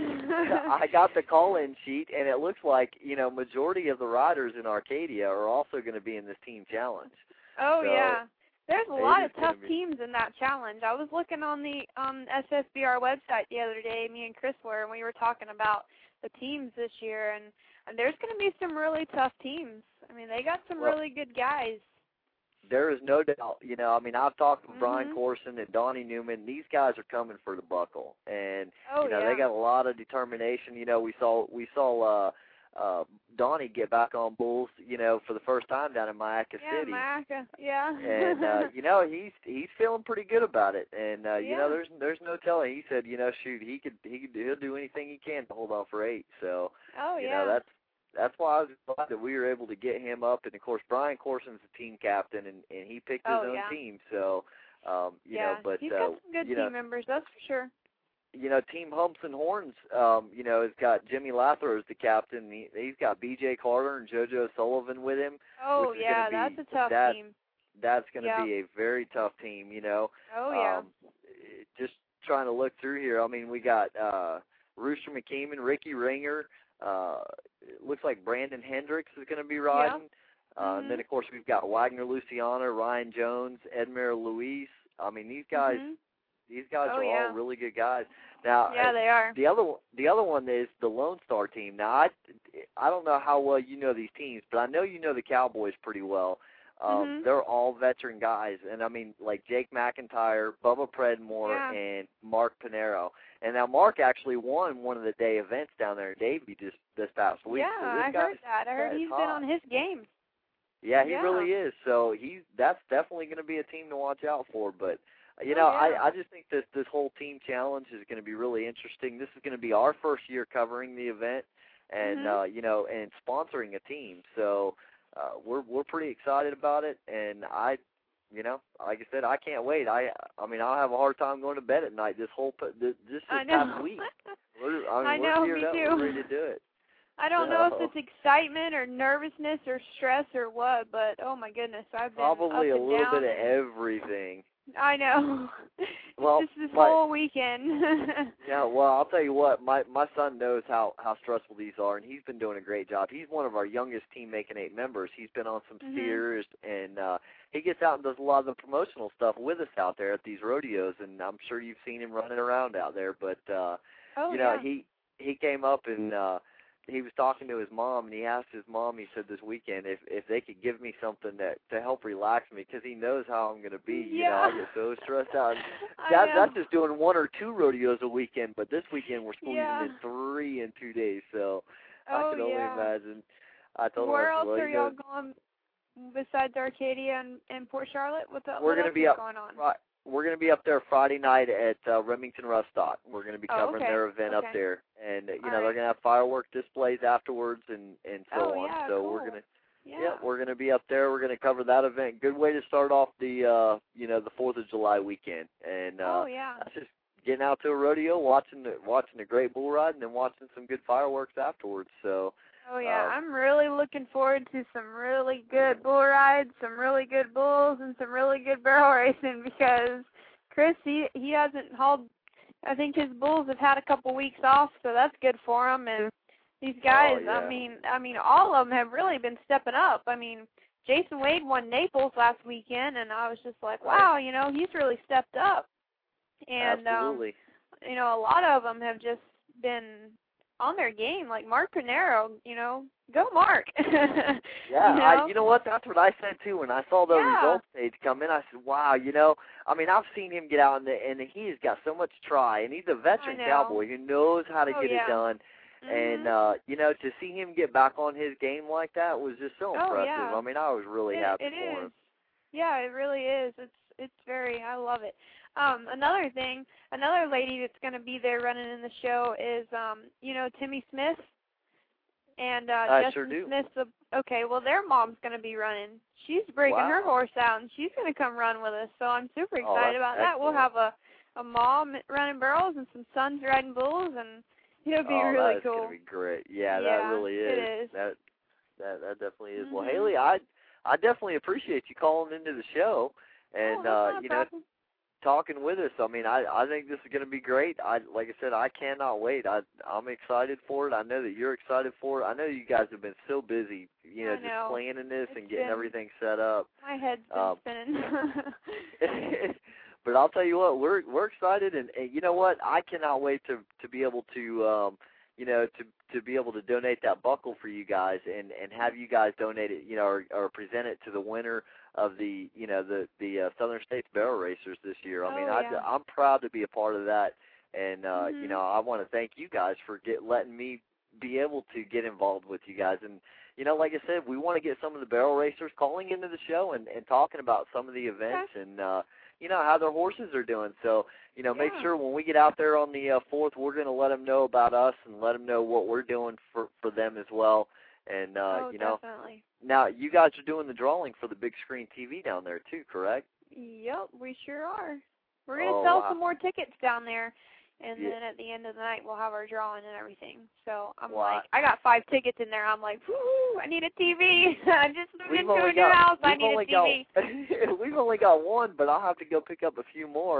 I got the call-in sheet, and it looks like, you know, majority of the riders in Arcadia are also going to be in this team challenge. Oh So, yeah. There's a it lot is of gonna tough be- teams in that challenge. I was looking on the um S S B R website the other day, me and Chris were, and we were talking about the teams this year, and, and there's going to be some really tough teams. I mean, they got some Well, really good guys. There is no doubt. You know, I mean, I've talked with Brian Mhm. Corson and Donnie Newman. These guys are coming for the buckle, and Oh, you know yeah. they got a lot of determination. You know, we saw we saw uh, uh, Donnie get back on bulls. You know, for the first time down in Mayaca Yeah, City, Mayaca. Yeah. and uh, you know he's he's feeling pretty good about it. And uh, you know, Yeah. there's there's no telling. He said, you know, shoot, he could he could he'll do anything he can to hold on for eight. So Oh, you yeah. know that's. That's why I was glad that we were able to get him up, and of course Brian Corson's the team captain, and, and he picked his Oh, own yeah. team. So, um, you yeah. know, but He's uh, got some good you team know, members, that's for sure. you know, Team Humps and Horns, um, you know, has got Jimmy Lathero as the captain. He, he's got B J Carter and JoJo Sullivan with him. Oh, which is yeah, gonna be, that's a tough that, team. That's going to Yeah. be a very tough team. You know. Oh, yeah. Um, it just trying to look through here. I mean, we got uh, Rooster McKeeman, Ricky Ringer. Uh, it looks like Brandon Hendricks is going to be riding. Yeah. Uh, mm-hmm. And then, of course, we've got Wagner Luciano, Ryan Jones, Edmure Luis. I mean, these guys, mm-hmm. these guys oh, are yeah. all really good guys. Now, yeah, they are. The other, the other one is the Lone Star team. Now, I, I don't know how well you know these teams, but I know you know the Cowboys pretty well. Um, mm-hmm. They're all veteran guys, and I mean, like Jake McIntyre, Bubba Predmore, yeah. and Mark Pinero. And now Mark actually won one of the day events down there in Davie just this past week. Yeah, so this I guy, heard that. I heard he's hot. been on his game. Yeah, he yeah. really is. So he's that's definitely going to be a team to watch out for. But you oh, know, yeah. I I just think that this whole team challenge is going to be really interesting. This is going to be our first year covering the event, and mm-hmm. uh, you know, and sponsoring a team. So uh, we're we're pretty excited about it, and I. You know, like I said, I can't wait. I, I mean, I'll have a hard time going to bed at night. This whole, this, this I know. past week. We're, I, mean, I know, we're me up, too. We're ready to do it. I don't so, know if it's excitement or nervousness or stress or what, but oh my goodness, I've been probably up a and little down bit of and, everything. I know. Well, just this but, whole weekend. yeah, well, I'll tell you what. My my son knows how how stressful these are, and he's been doing a great job. He's one of our youngest Team Making Eight members. He's been on some mm-hmm. steers, and uh, he gets out and does a lot of the promotional stuff with us out there at these rodeos. And I'm sure you've seen him running around out there. But uh, oh, you know, yeah. he he came up and. Uh, He was talking to his mom, and he asked his mom, he said this weekend, if if they could give me something that to help relax me, because he knows how I'm going to be. You yeah. know, I get so stressed out. I That, know. that's just doing one or two rodeos a weekend, but this weekend we're squeezing yeah. in three in two days, so oh, I can only yeah. imagine. I told him, Where I said, else well, are you know, y'all going besides Arcadia and, and Port Charlotte? What the, we're what going to else be is up. going on? Right, we're going to be up there Friday night at uh, Remington Rough Stock. We're going to be Oh, covering okay. their event okay. up there, and uh, you All know right. they're going to have firework displays afterwards and and so oh, on. Yeah, so cool. we're going to. Yeah. Yeah, we're going to be up there. We're going to cover that event. Good way to start off the, uh, you know, the Fourth of July weekend, and uh, oh yeah. that's just getting out to a rodeo, watching the watching a great bull ride, and then watching some good fireworks afterwards. So. Oh yeah, uh, I'm really looking forward to some really good bull rides, some really good bulls, and some really good barrel racing because Chris he he hasn't hauled. I think his bulls have had a couple weeks off, so that's good for him. And these guys, oh, yeah. I mean, I mean, all of them have really been stepping up. I mean, Jason Wade won Naples last weekend, and I was just like, wow, you know, he's really stepped up. And Absolutely. um, you know, a lot of them have just been on their game, like Mark Pinero, you know, go Mark. yeah, you know? I, you know what? That's what I said too when I saw the yeah. results page come in. I said, "Wow, you know, I mean, I've seen him get out, and, the, and he has got so much try, and he's a veteran cowboy who knows how to oh, get yeah. it done." Mm-hmm. And uh, you know, to see him get back on his game like that was just so oh, impressive. Yeah. I mean, I was really it, happy it for is. him. Yeah, it really is. It's it's very. I love it. Um, another thing, another lady that's going to be there running in the show is, um, you know, Timmy Smith and uh, I Justin sure do. Smith. The, okay, well, their mom's going to be running. She's breaking Wow. her horse out, and she's going to come run with us. So I'm super Oh, excited that's about that. We'll excellent. have a a mom running barrels and some sons riding bulls, and it'll be oh, really that's cool. gonna be great. Yeah, Yeah, that really is. it is. That that that definitely is. Mm-hmm. Well, Haley, I I definitely appreciate you calling into the show and oh, uh, not a you know problem. talking with us. I mean, I I think this is going to be great. I like I said, I cannot wait. I I'm excited for it. I know that you're excited for it. I know you guys have been so busy, you know, I just know. planning this It's and getting been- everything set up. My head's been um, spinning. But I'll tell you what, we're we're excited, and, and you know what? I cannot wait to to be able to, um, you know, to to be able to donate that buckle for you guys, and, and have you guys donate it, you know, or, or present it to the winner of the, you know, the the uh, Southern States Barrel Racers this year. I Oh, mean, yeah. I, I'm proud to be a part of that, and uh, Mhm. you know, I want to thank you guys for get letting me be able to get involved with you guys. And you know, like I said, we want to get some of the barrel racers calling into the show and, and talking about some of the events Okay. and uh, you know, how their horses are doing. So, you know, make Yeah. sure when we get out there on the uh, fourth, we're going to let them know about us and let them know what we're doing for, for them as well. And, uh, oh, you know, definitely. now you guys are doing the drawing for the big screen T V down there too, correct? Yep, we sure are. We're going to Oh, sell wow. some more tickets down there, and Yeah. then at the end of the night we'll have our drawing and everything. So I'm Wow. like, I got five tickets in there. I'm like, whoo, I need a T V. I just moved We've into only a new got, house. I we've need only a T V. got, we've only got one, but I'll have to go pick up a few more.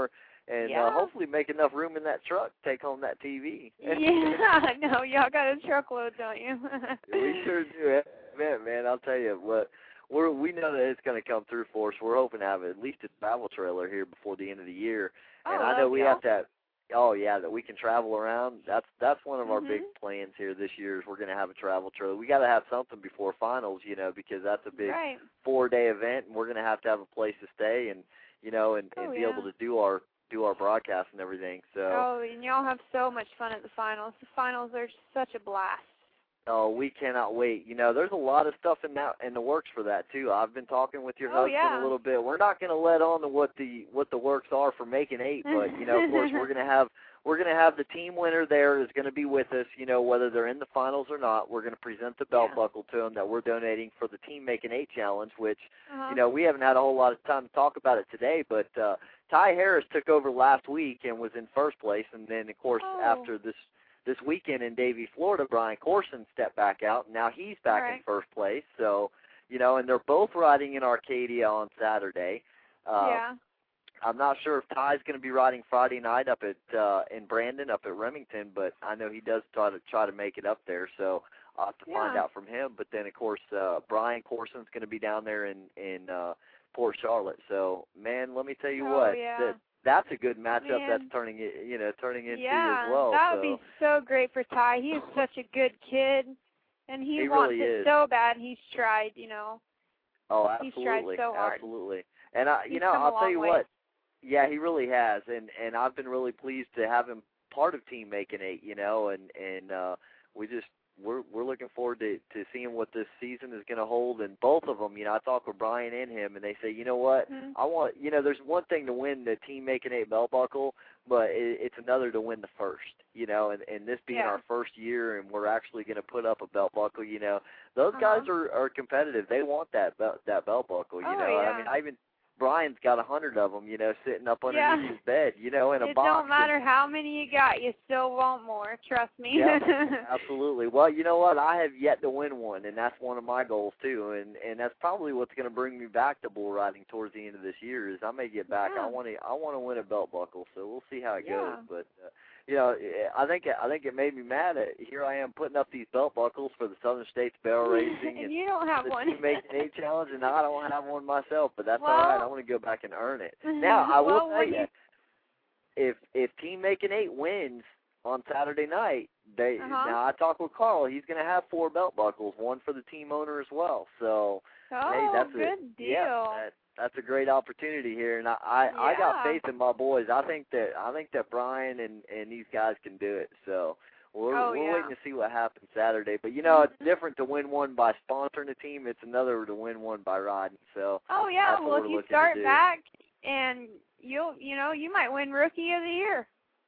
and yeah. uh, hopefully make enough room in that truck to take home that T V. Yeah, no, y'all got a truckload, don't you? We sure do, man. Man, I'll tell you what. We're, we know that it's going to come through for us. We're hoping to have at least a travel trailer here before the end of the year. Oh, and I know we y'all. have to have, oh, yeah, that we can travel around. That's that's one of mm-hmm. our big plans here this year is we're going to have a travel trailer. We got to have something before finals, you know, because that's a big right. four-day event, and we're going to have to have a place to stay and, you know, and, and oh, be yeah. able to do our do our broadcast and everything. So. Oh, and y'all have so much fun at the finals. The finals are such a blast. Oh, we cannot wait. You know, there's a lot of stuff in that in the works for that too. I've been talking with your oh, husband yeah. a little bit. We're not going to let on to what the what the works are for making eight, but you know, of course, we're going to have we're going to have the team winner there is going to be with us. You know, whether they're in the finals or not, we're going to present the belt yeah. buckle to them that we're donating for the Team Making Eight challenge. Which uh-huh. you know, we haven't had a whole lot of time to talk about it today, but uh, Ty Harris took over last week and was in first place, and then of course oh. after this. This weekend in Davie, Florida, Brian Corson stepped back out, and now he's back right. in first place. So, you know, and they're both riding in Arcadia on Saturday. Uh, yeah. I'm not sure if Ty's going to be riding Friday night up at uh, in Brandon, up at Remington, but I know he does try to try to make it up there. So I'll have to yeah. find out from him. But then, of course, uh, Brian Corson's going to be down there in in uh, Port Charlotte. So, man, let me tell you oh, what. Yeah. The, That's a good matchup. Man. That's turning it, you know, turning into yeah, as well. that so. would be so great for Ty. He is such a good kid, and he, he wants really it is. so bad. He's tried, you know. Oh, absolutely, He's tried so hard. absolutely. And I, you He's know, come a I'll tell long you way. what. Yeah, he really has, and and I've been really pleased to have him part of Team Making Eight. You know, and and uh, we just. We're we're looking forward to, to seeing what this season is going to hold, and both of them. You know, I talk with Brian and him, and they say, you know what, mm-hmm. I want. You know, there's one thing to win the Team Making Eight belt buckle, but it, it's another to win the first. You know, and, and this being yeah. our first year, and we're actually going to put up a belt buckle. You know, those uh-huh. guys are, are competitive. They want that belt that belt buckle. You oh, know, yeah. I mean, I even. Brian's got a hundred of them, you know, sitting up underneath yeah. his bed, you know, in a it box. It don't matter and, how many you got, you still want more. Trust me. Yeah, absolutely. Well, you know what? I have yet to win one, and that's one of my goals too. And and that's probably what's going to bring me back to bull riding towards the end of this year. Is I may get back. Yeah. I want to. I want to win a belt buckle. So we'll see how it yeah. goes. But uh, you know, I think I think it made me mad. At, here I am putting up these belt buckles for the Southern States Barrel Racing, and, and you don't have the one. Team Making Eight challenge, and I don't have one myself. But that's well, all right. I want to go back and earn it. Now I will well, tell you, you, if if Team Making Eight wins on Saturday night, they uh-huh. now I talked with Carl. He's going to have four belt buckles, one for the team owner as well. So oh, hey, that's good a, deal. Yeah, that, that's a great opportunity here, and I I, yeah. I got faith in my boys. I think that I think that Brian and and these guys can do it. So. We're, oh, we're yeah. waiting to see what happens Saturday. But, you know, it's different to win one by sponsoring a team. It's another to win one by riding. So oh, yeah. that's Well, what if we're you looking start to do. back and you'll, you know, you might win Rookie of the Year.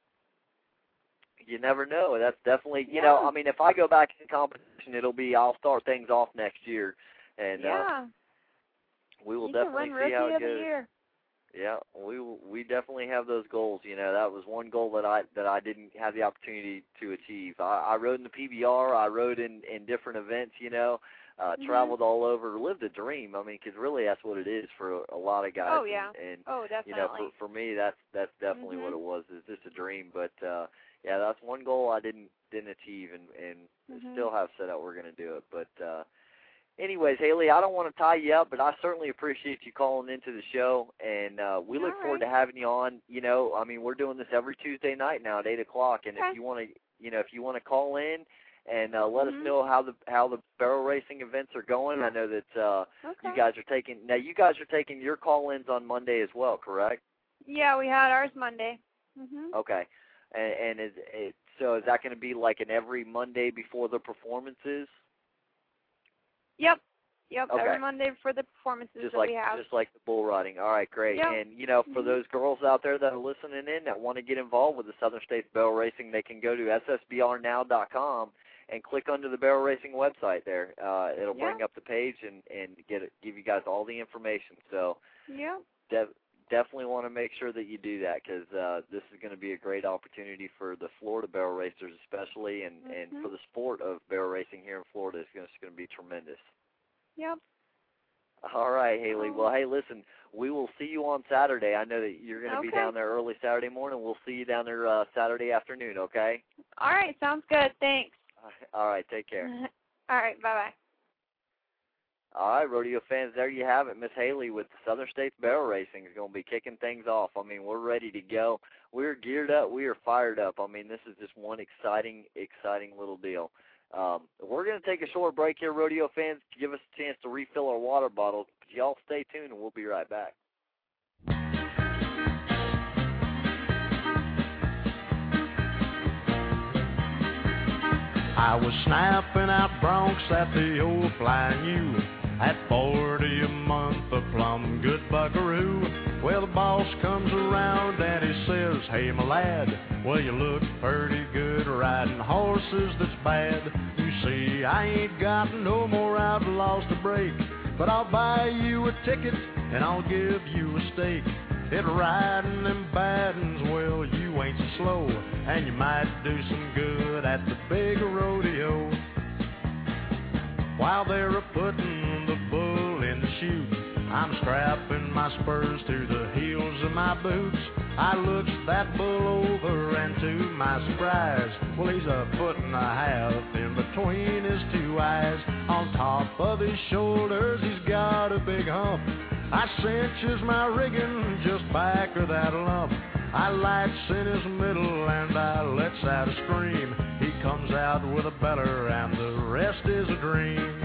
You never know. That's definitely, you yeah. know, I mean, if I go back in competition, it'll be, I'll start things off next year. And yeah. uh, we will you definitely can win see how Rookie it of goes. The year. Yeah, we we definitely have those goals. You know, that was one goal that I that I didn't have the opportunity to achieve. I, I rode in the P B R. I rode in, in different events. You know, uh, mm-hmm. traveled all over, lived a dream. I mean, because really that's what it is for a, a lot of guys. Oh yeah. And, and oh definitely. you know, for for me, that's that's definitely mm-hmm. what it was. It's just a dream. But uh, yeah, that's one goal I didn't didn't achieve, and and mm-hmm. still have set out we're going to do it. But uh, anyways, Haley, I don't want to tie you up, but I certainly appreciate you calling into the show, and uh, we look All forward right. to having you on. You know, I mean, we're doing this every Tuesday night now at eight o'clock, and okay. if you want to, you know, if you want to call in and uh, let mm-hmm. us know how the how the barrel racing events are going. I know that uh, okay. you guys are taking now. You guys are taking your call-ins on Monday as well, correct? Yeah, we had ours Monday. Mhm. Okay, and, and is it, so is that going to be like an every Monday before the performances? Yep. Yep, okay. every Monday for the performances just that like, we have. Just like the bull riding. All right, great. Yep. And, you know, for mm-hmm. those girls out there that are listening in that want to get involved with the Southern States Barrel Racing, they can go to S S B R now dot com and click under the Barrel Racing website there. Uh, it'll yep. bring up the page and, and get it, give you guys all the information. So yep. de- definitely want to make sure that you do that because uh, this is going to be a great opportunity for the Florida barrel racers especially, and, mm-hmm. and for the sport of barrel racing here in Florida. It's going to, it's going to be tremendous. Yep. All right, Haley. Well, hey, listen, we will see you on Saturday. I know that you're going to okay. be down there early Saturday morning. We'll see you down there uh, Saturday afternoon, okay? All right, sounds good. Thanks. All right, take care. All right, bye-bye. All right, rodeo fans, there you have it. Miss Haley with the Southern States Barrel Racing is going to be kicking things off. I mean, we're ready to go. We're geared up. We are fired up. I mean, this is just one exciting, exciting little deal. Um, we're going to take a short break here, rodeo fans, to give us a chance to refill our water bottles. But y'all stay tuned, and we'll be right back. I was snapping out broncs at the old Flying U at forty a month, a plumb good buckaroo. Well, the boss comes around and he says, hey, my lad, well, you look pretty good riding horses that's bad. You see, I ain't got no more outlaws to break, but I'll buy you a ticket and I'll give you a stake. It riding them battens, well, you ain't so slow, and you might do some good at the big rodeo. While they're a-putting the bull in the chute, I'm strapping my spurs to the heels of my boots. I looks that bull over, and to my surprise, well, he's a foot and a half in between his two eyes. On top of his shoulders, he's got a big hump. I cinches my rigging just back of that lump. I lights in his middle and I lets out a scream. He comes out with a beller and the rest is a dream.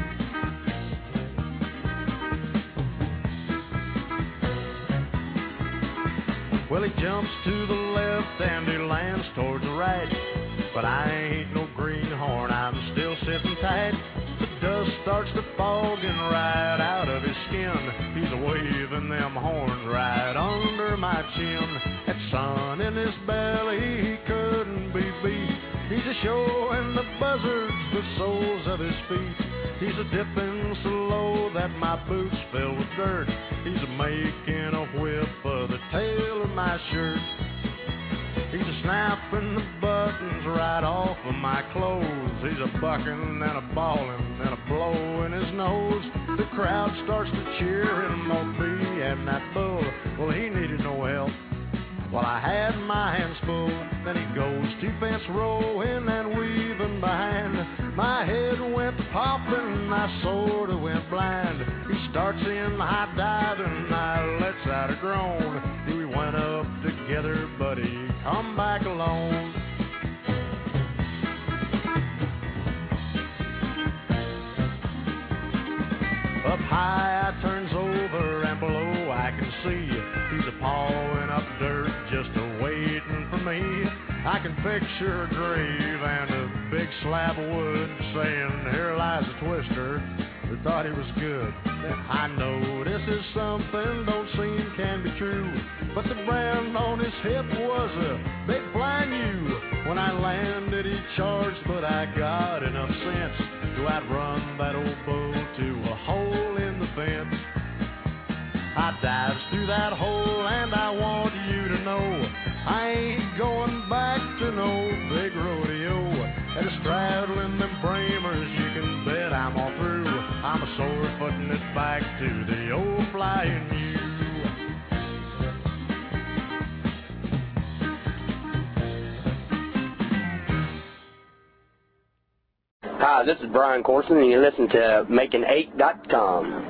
Well, he jumps to the left and he lands towards the right, but I ain't no greenhorn, I'm still sitting tight. The dust starts to fogging right out of his skin. He's a-waving them horns right under my chin. That sun in his belly, he couldn't be beat. He's a-showing the buzzards the soles of his feet. He's a-dipping so low that my boots fill with dirt. He's a-making a whip of the tail of my shirt. He's a-snapping the buttons right off of my clothes. He's a-bucking and a-bawling and a-blow in his nose. The crowd starts to cheer him on me and that bull. Well, he needed no help. Well, I had my hands full. Then he goes two-fence rowing and weaving behind. My head went popping, I sort of went blind. He starts in high diving, I lets out a groan. We went up together, but he come back alone. Up high I turns over and below I can see he's a-pawing up dirt just a-waiting for me. I can picture a grave and a big slab of wood saying, here lies a twister who thought he was good. I know this is something don't seem can be true, but the brand on his hip was a big Flying U. When I landed he charged, but I got enough sense to outrun that old bull to a hole in the fence. I dives through that hole and I want you to know I ain't going back to no big rodeo. And a straddling them framers, you can bet I'm all through. I'm a sore footing it back to the old Flying U. Hi, this is Brian Corson, and you listen to making eight dot com.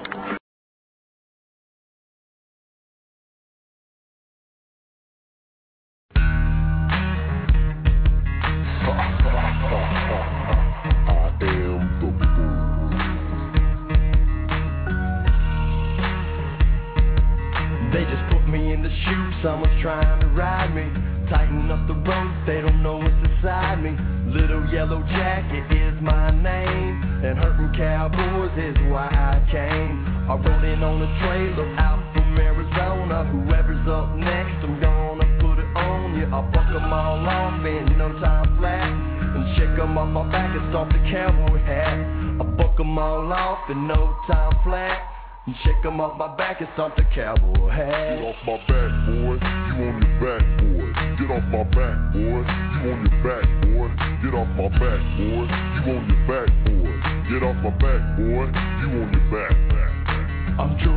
They just put me in the chute, someone's trying to ride me. Tighten up the rope, they don't know what's inside me. Little Yellow Jacket is my name, and hurting cowboys is why I came. I rode in on a trailer out from Arizona. Whoever's up next, I'm gonna put it on you. I'll buck them all off in no time flat, and shake them off my back and start the cowboy hat. I'll buck them all off in no time flat, and shake them off my back and start the cowboy hat. Get off my back, boy, you on your back, boy. Get off my back, boy, you on your back, boy. Get off my back, boy, you on your back, boy. Get off my back, boy, you on your back. I'm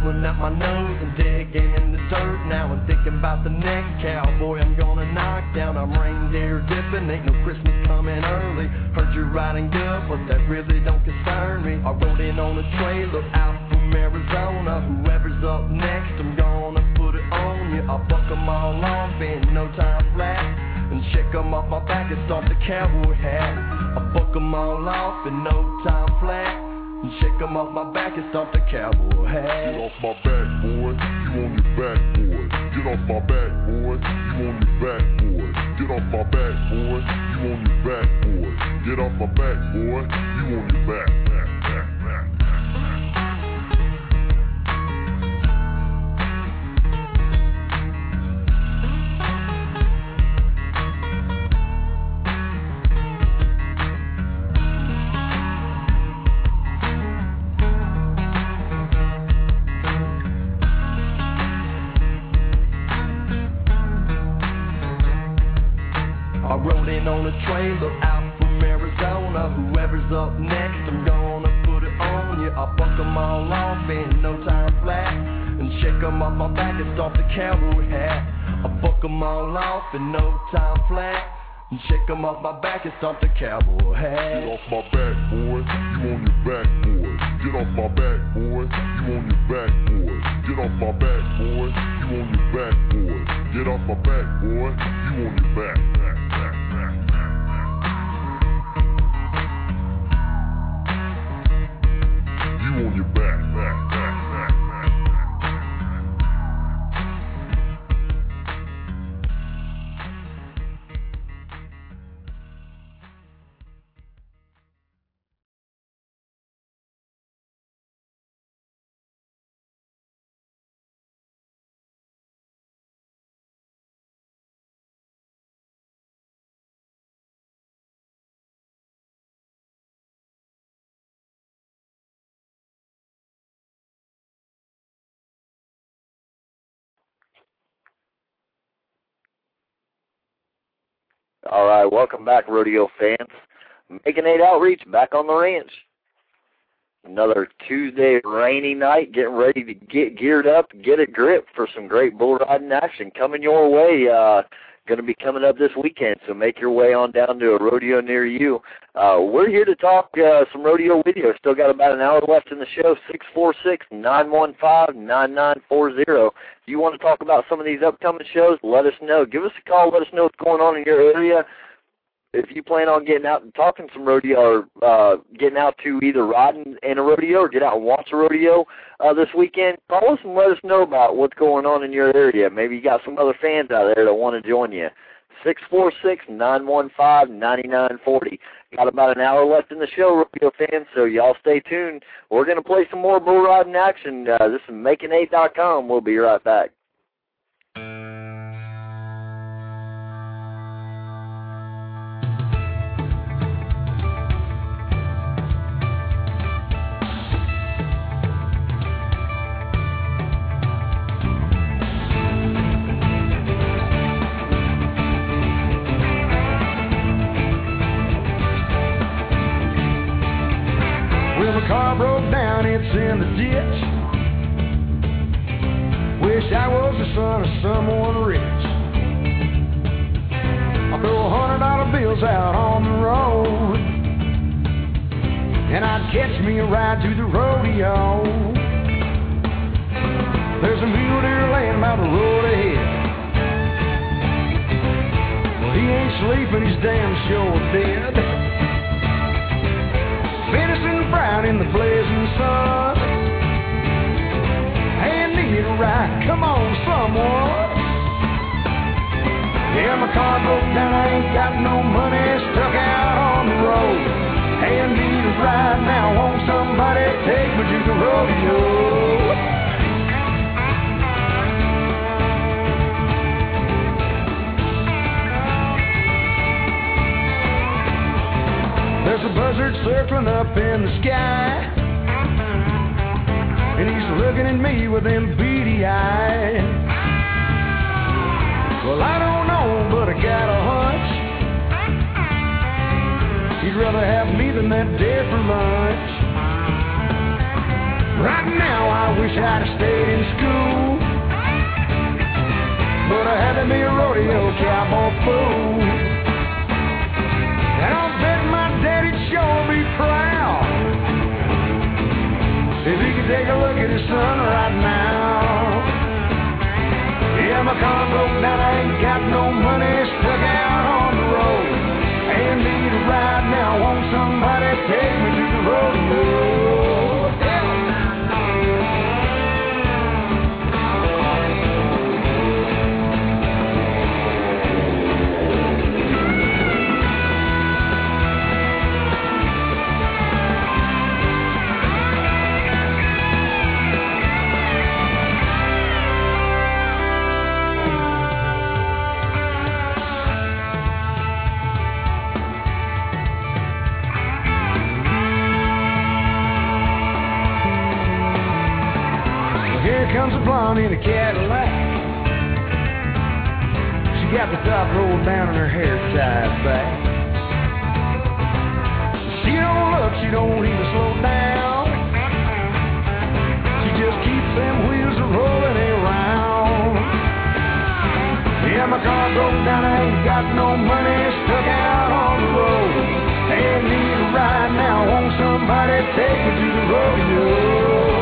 my nose and digging in the dirt. Now I'm thinking about the next cowboy I'm gonna knock down. I'm reindeer dipping, ain't no Christmas coming early. Heard you're riding good, but that really don't concern me. I rode in on a trailer out from Arizona. Whoever's up next, I'm gonna put it on you. I'll buck them all off in no time flat and shake them off my back and start the cowboy hat. I'll buck them all off in no time flat and shake them off my back and start the cowboy hat. Get off my back, boy. You on your back, boy. Get off my back, boy. You on your back, boy. Get off my back, boy. You on your back, boy. Get off my back, boy. You on your back, back, back, back. I rode in on a trailer out from Arizona. Whoever's up next, I'm gonna put it on you. I'll buck them all off in no time flat and shake them off my back and start the cowboy hat. I'll buck them all off in no time flat and shake them off my back and start the cowboy hat. Get off my back, boy. You on your back, boy. Get off my back, boy. You on your back, boy. Get off my back, boy. You on your back, boy. Get off my back, boy. You on your back, back, back, back, back, back. You on your back, back, back, back, back. All right, welcome back, rodeo fans. Making eight Outreach back on the ranch. Another Tuesday rainy night, getting ready to get geared up, get a grip for some great bull riding action coming your way. Uh, going to be coming up this weekend, so make your way on down to a rodeo near you. Uh, we're here to talk uh, some rodeo with you. Still got about an hour left in the show, six four six, nine one five, nine nine four zero. If you want to talk about some of these upcoming shows, let us know. Give us a call. Let us know what's going on in your area. If you plan on getting out and talking some rodeo or uh, getting out to either riding in a rodeo or get out and watch a rodeo uh, this weekend, call us and let us know about what's going on in your area. Maybe you got some other fans out there that want to join you. six four six, nine one five, nine nine four zero. Got about an hour left in the show, rodeo fans, so y'all stay tuned. We're going to play some more bull riding action. Uh, this is making eight dot com. We'll be right back. Car broke down, it's in the ditch. Wish I was the son of someone rich. I throw a hundred dollar bills out on the road, and I'd catch me a ride to the rodeo. There's a mule deer laying by the road ahead. Well, he ain't sleeping, he's damn sure dead. Venison fried in the blazing sun. Hey, I need a ride, come on, someone. Yeah, my car broke down, I ain't got no money, stuck out on the road. Hey, I need a ride now, won't somebody take me to the rodeo? There's a buzzard circling up in the sky, and he's looking at me with them beady eyes. Well, I don't know, but I got a hunch he'd rather have me than that deer for lunch. Right now I wish I'd have stayed in school, but I had to be a rodeo cowboy fool. And I'll bet my daddy'd sure be proud if he could take a look at his son right now. Yeah, my car broke down, I ain't got no money, stuck out on the road. And need a ride now, won't somebody take me to the rodeo? Comes a blonde in a Cadillac. She got the top rolled down and her hair tied back. She don't look, she don't even slow down. She just keeps them wheels a rolling around. Yeah, my car broke down, I ain't got no money, stuck out on the road. Ain't need a ride now, won't somebody take me to the rodeo?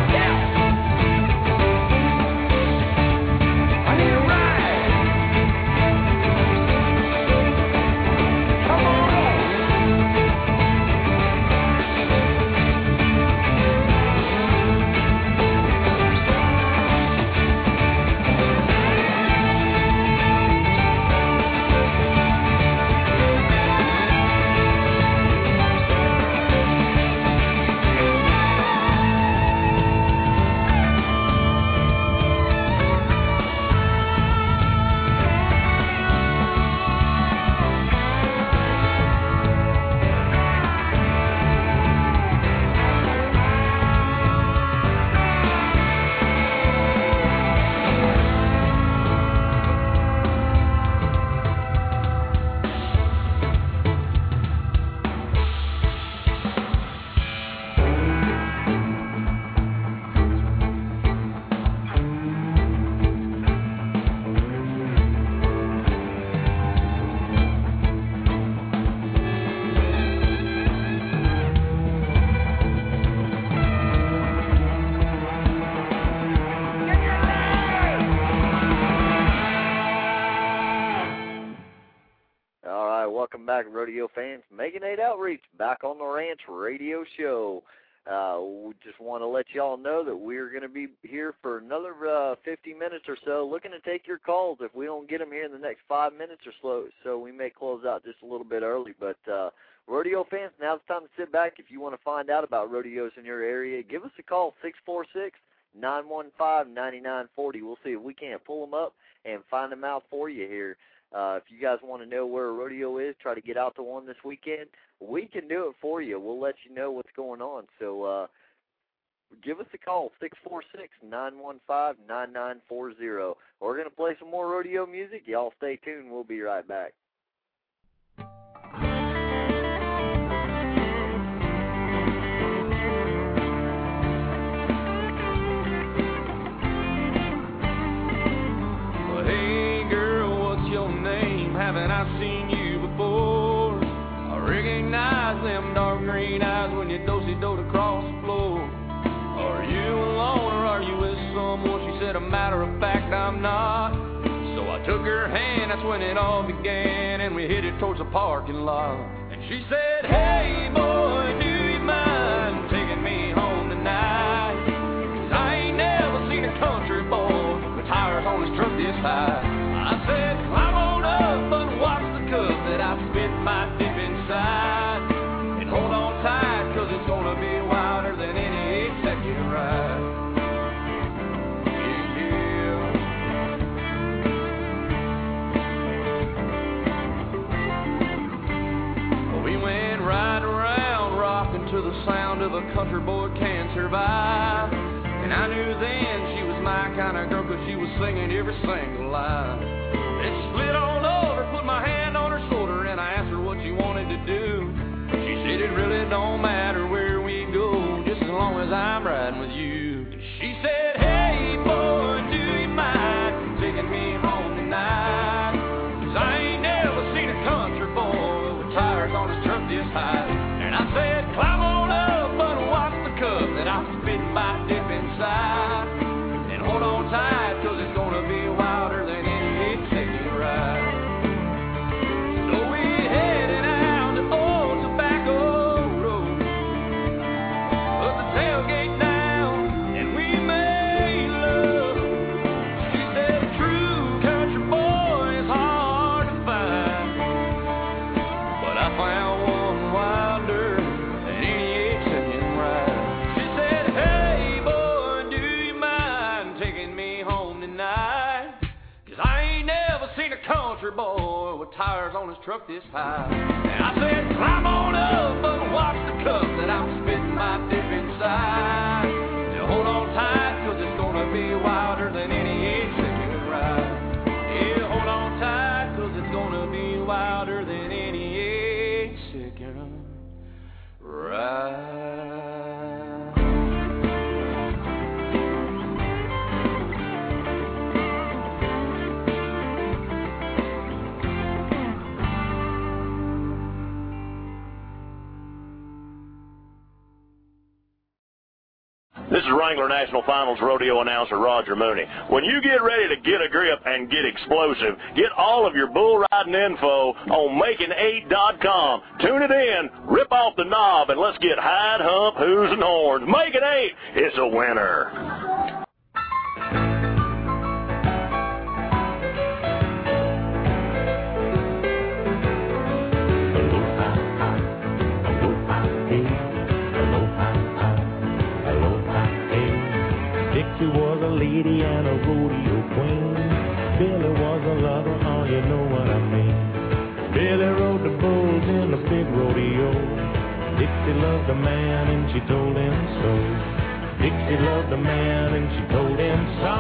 Back, rodeo fans, Megan eight Outreach back on the Ranch Radio Show. Uh, we just want to let y'all know that we're going to be here for another uh, fifty minutes or so, looking to take your calls. If we don't get them here in the next five minutes or so, so we may close out just a little bit early. But uh, rodeo fans, now's the time to sit back. If you want to find out about rodeos in your area, give us a call, six four six, nine one five, nine nine four zero. We'll see if we can't pull them up and find them out for you here. Uh, if you guys want to know where a rodeo is, try to get out to one this weekend, we can do it for you. We'll let you know what's going on. So uh, give us a call, six four six, nine one five, nine nine four zero. We're going to play some more rodeo music. Y'all stay tuned. We'll be right back. Haven't I seen you before? I recognize them dark green eyes when you do-si-doed across the floor. Are you alone or are you with someone? She said, a matter of fact, I'm not. So I took her hand, that's when it all began, and we headed towards the parking lot. And she said, hey boy, do you mind taking me home tonight? 'Cause I ain't never seen a country boy with tires on his truck this high. I said, climb on up, but watch the cup that I spit my dip inside. And hold on tight, 'cause it's gonna be wilder than any executive ride. Yeah. We went right around, rocking to the sound of a country boy can survive. And I knew then she was my kind of girl, 'cause she was singing every single line. Then she slid on over, put my hand on her shoulder, and I asked her what she wanted to do. She said it really don't matter where we go, just as long as I'm riding with you. She said, hey boy, do you mind taking me home tonight? 'Cause I ain't never seen a country boy with tires on his truck this high. And I said, climb on up and watch the cup that I'm spitting by dip inside. And hold on tight, 'cause it's gonna be wilder than any eight-second ride. So we headed out to Old Tobacco Road, put the tailgate down, and we made love. She said a true country boy is hard to find, but I found one wilder than any eight-second ride. She said, hey boy, do you mind taking me home tonight? 'Cause I ain't never seen a country boy with tires on his truck this high. And I said, climb on up and watch the cup that I'm spitting my dip inside. Now hold on tight, 'cause it's gonna be wilder than any eight-second ride. Yeah, hold on tight, 'cause it's gonna be wilder than any eight-second ride. This is Wrangler National Finals rodeo announcer Roger Mooney. When you get ready to get a grip and get explosive, get all of your bull riding info on making eight dot com. Tune it in, rip off the knob, and let's get hide, hump, hooves, and horns. Making eight, it's a winner. Dixie was a lady and a rodeo queen. Billy was a lover, oh, you know what I mean. Billy rode the bulls in the big rodeo. Dixie loved the man and she told him so. Dixie loved the man and she told him so.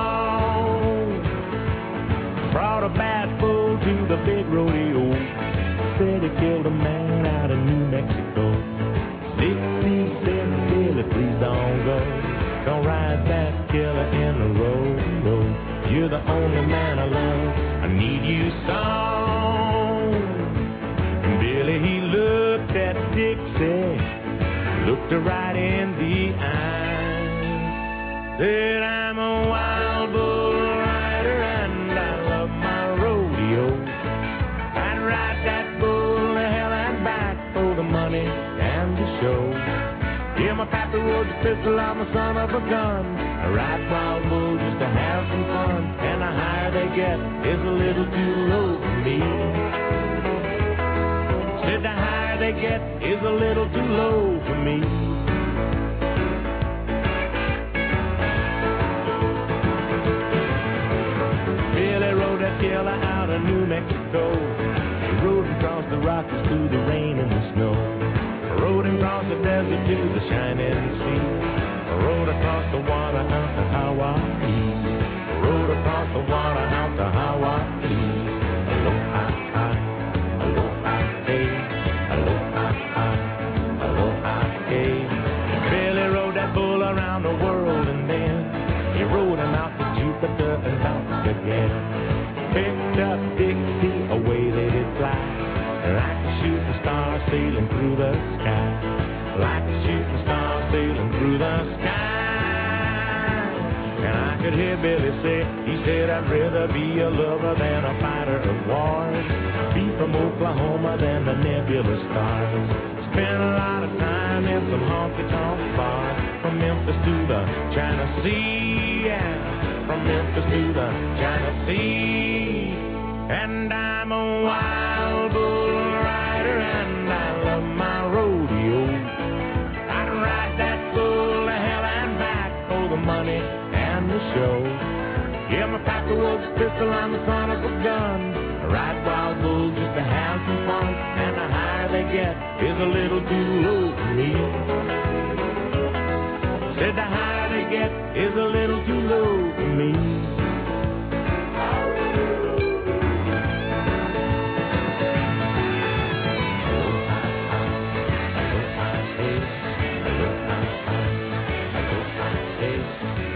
Brought a bad bull to the big rodeo. Said he killed a man out of New Mexico. Dixie said, Billy, please don't go. Don't ride that killer in the road, no. You're the only man I love. I need you so. And Billy, he looked at Dixie, looked her right in the eye. Said, I'm a wild bull rider and I love my rodeo. I'd ride that bull to hell and back for the money and the show. Yeah, my pappy rode the pistol, I'm a son of a gun. I ride wild bull just to have some fun. And the higher they get is a little too low for me. Said the higher they get is a little too low for me. Billy rode that killer out of New Mexico. He rode across the Rockies through the rain and the snow. Rode across the desert to the shining sea. Rode across the water out to Hawaii. Rode across the water out to Hawaii. Aloha, aloha, hey. Aloha, aloha, hey. Billy rode that bull around the world and then he rode him out to Jupiter and back again. Picked up Dixie, away they did fly. Like a shooting star sailing through the sky. Like a shooting star sailing through the sky. And I could hear Billy say, he said, I'd rather be a lover than a fighter of wars. Be from Oklahoma than the nebulous stars. Spent a lot of time in some honky-tonk bars. From Memphis to the China Sea. Yeah. From Memphis to the China Sea. And I'm a wild bull rider and I love my rodeo. I'd ride that bull to hell and back for the money and the show. Yeah, my pappy was a pistol, I'm the son of a gun. I ride wild bulls just to have some fun. And the higher they get is a little too low for me. Said the higher they get is a little too low for me. Hey.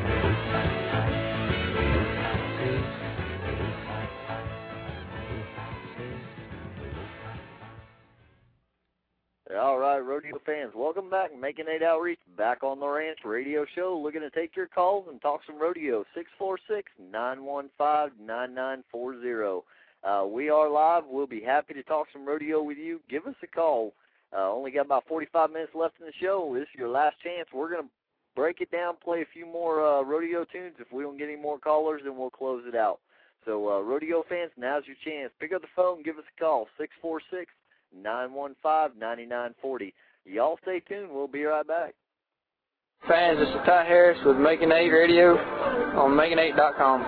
welcome back. Making eight Outreach back on the Ranch Radio Show. Looking to take your calls and talk some rodeo. six four six, nine one five, nine nine four zero. Uh, we are live. We'll be happy to talk some rodeo with you. Give us a call. Uh, only got about forty-five minutes left in the show. This is your last chance. We're going to break it down, play a few more uh, rodeo tunes. If we don't get any more callers, then we'll close it out. So, uh, rodeo fans, now's your chance. Pick up the phone, give us a call, six four six, nine one five, nine nine four zero. Y'all stay tuned. We'll be right back. Fans, this is Ty Harris with Making eight Radio on making eight dot com.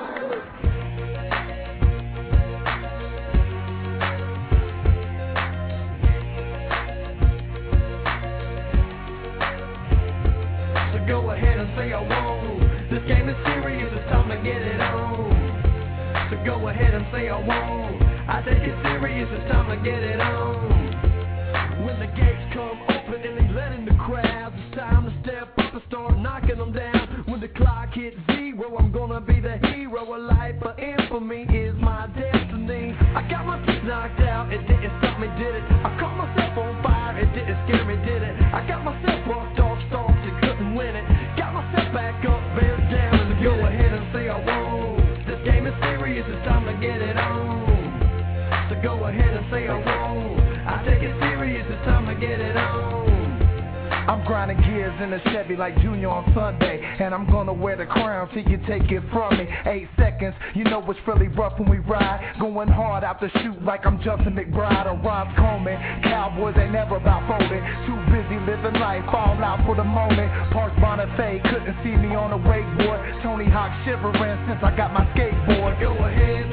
So go ahead and say I won't. This game is serious, it's time to get it on. So go ahead and say I won't. I take it serious, it's time to get it on. When the gates come open and they let in the crowd, it's time to step up and start knocking them down. When the clock hits zero, I'm gonna be the hero of life, but infamy is my destiny. I got my teeth knocked out, it didn't stop me, did it? I caught myself on fire, it didn't scare me, did it? I got myself bucked off, stalked and couldn't win it. Got myself back up, bear down, and go ahead and say I won't. This game is serious, it's time to get it on. So go ahead and say I won't. I take it serious, it's time to get it on. I'm grinding gears in a Chevy like Junior on Sunday, and I'm gonna wear the crown till you take it from me. Eight seconds, you know it's really rough when we ride. Going hard out the chute like I'm Justin McBride or Rob Coleman. Cowboys ain't never about folding. Too busy living life, fall out for the moment. Park Bonifay couldn't see me on a wakeboard. Tony Hawk shivering since I got my skateboard. Go ahead.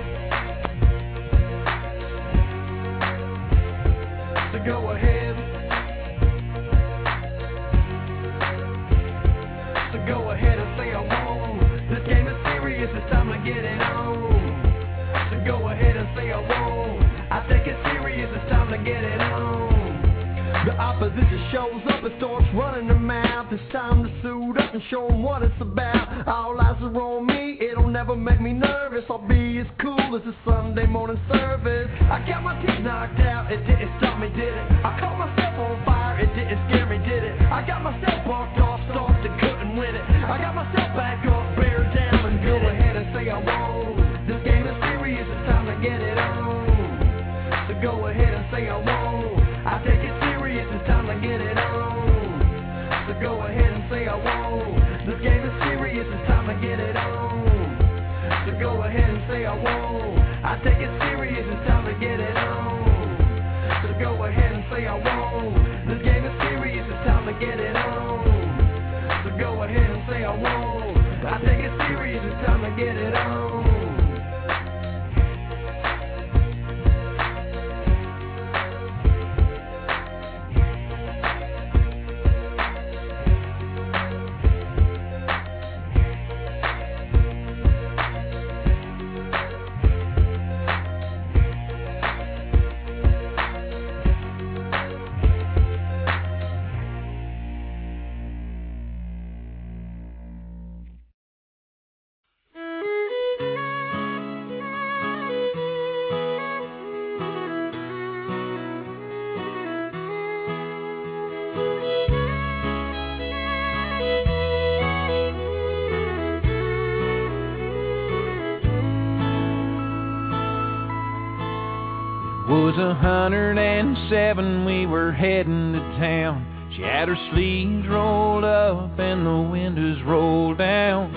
So go ahead. So go ahead and say I won't. This game is serious, it's time to get it on. So go ahead and say I won't. I take it serious, it's time to get it on. The opposition shows up and starts running their mouth. It's time to suit up and show them what it's about. All eyes are on me, it'll never make me nervous. I'll be as cool as a Sunday morning service. I got my teeth knocked out, it didn't stop me, did it? I caught myself on fire, it didn't scare me, did it? I got myself bucked off, stalked and couldn't win it. I got myself back up, bear down and go ahead and say I won't. This game is serious, it's time to get it on. So go ahead and say I won't. I take it serious, it's time to get it on. So go ahead and say I won't. This game is serious, it's time to get it on. So go ahead and say I won't. I take it serious, it's time to get it on. So go ahead and say I won't. This game is serious, it's time to get it on. So go ahead and say I won't. I take it serious, it's time to get it on. Was a hundred and seven, we were heading to town. She had her sleeves rolled up and the windows rolled down.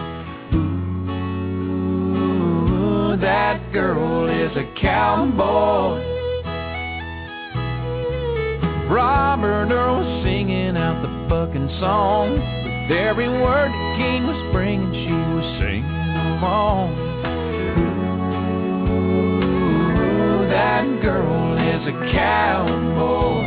Ooh, that girl is a cowboy. Robert Earl was singing out the fucking song. With every word the king was bringing, she was singing along. That girl is a cowboy.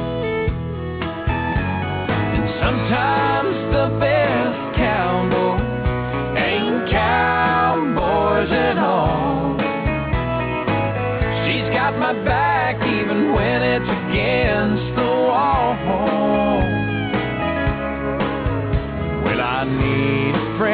And sometimes the best cowboy ain't cowboys at all. She's got my back even when it's against the wall. Well, I need a friend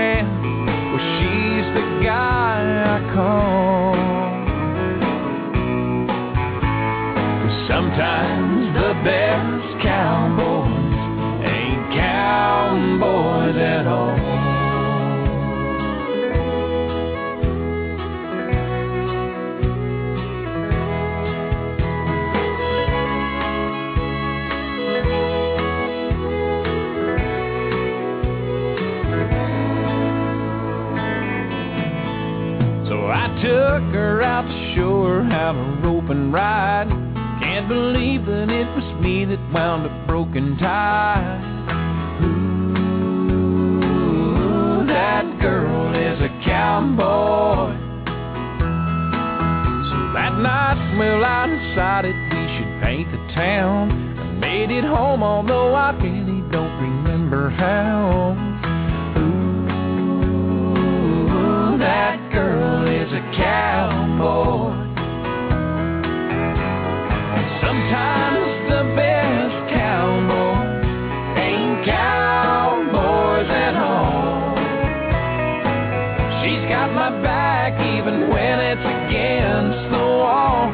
I took her out to show her how to rope and ride. Can't believe that it was me that wound up broken tied. Ooh, that girl is a cowboy. So that night, well, I decided we should paint the town. I made it home, although I really don't remember how. Ooh, that girl is a cowboy. Sometimes the best cowboy ain't cowboys at all. She's got my back even when it's against the wall.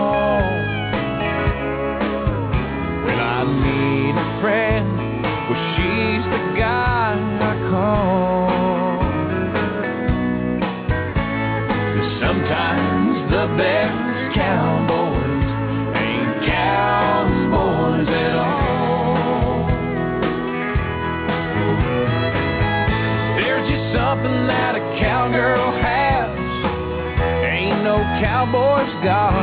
When I need a friend, well, she's the guy I call. 'Cause sometimes the best cowboys ain't cowboys at all. There's just something that a cowgirl has ain't no cowboy's got.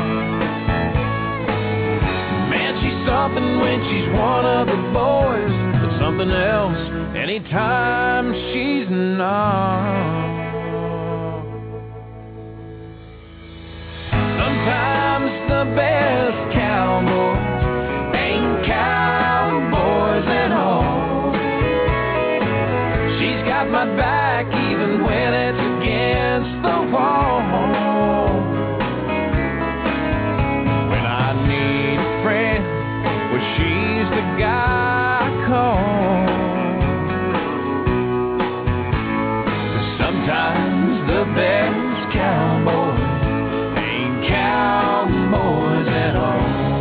Man, she's something when she's one of the boys, but something else anytime she's not. Sometimes the best cowboys ain't cowboys at all. She's got my back even when it's against the wall. When I need a friend, well, she's the guy I call. 'Cause sometimes the best cowboys cowboys at all.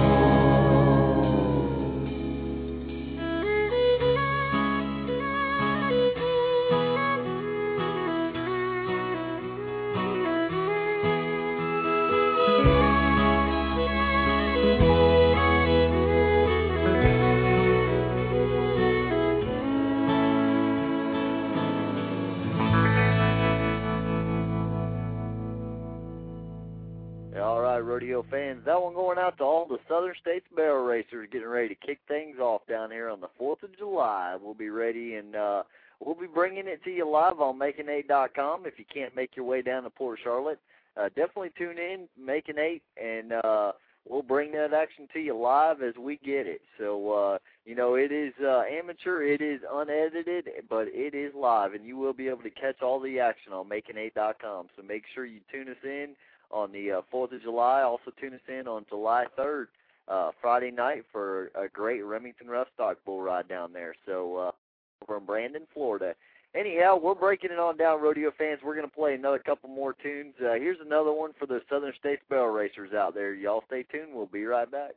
Rodeo fans, that one going out to all the Southern States barrel racers getting ready to kick things off down here on the fourth of July. We'll be ready, and uh, we'll be bringing it to you live on making eight dot com. If you can't make your way down to Port Charlotte, uh, definitely tune in, Making eight, and uh, we'll bring that action to you live as we get it. So, uh, you know, it is uh, amateur, it is unedited, but it is live, and you will be able to catch all the action on making eight dot com. So make sure you tune us in on the uh, fourth of July. Also tune us in on July third, uh, Friday night, for a great Remington Rough Stock bull ride down there. So uh, from Brandon, Florida. Anyhow, we're breaking it on down, rodeo fans. We're going to play another couple more tunes. Uh, here's another one for the Southern States barrel racers out there. Y'all stay tuned. We'll be right back.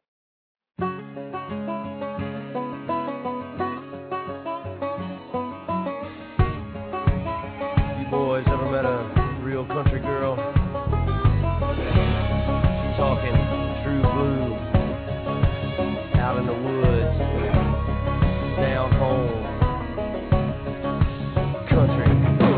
You boys ever met a real country girl? Talking true blue, out in the woods, down home, country.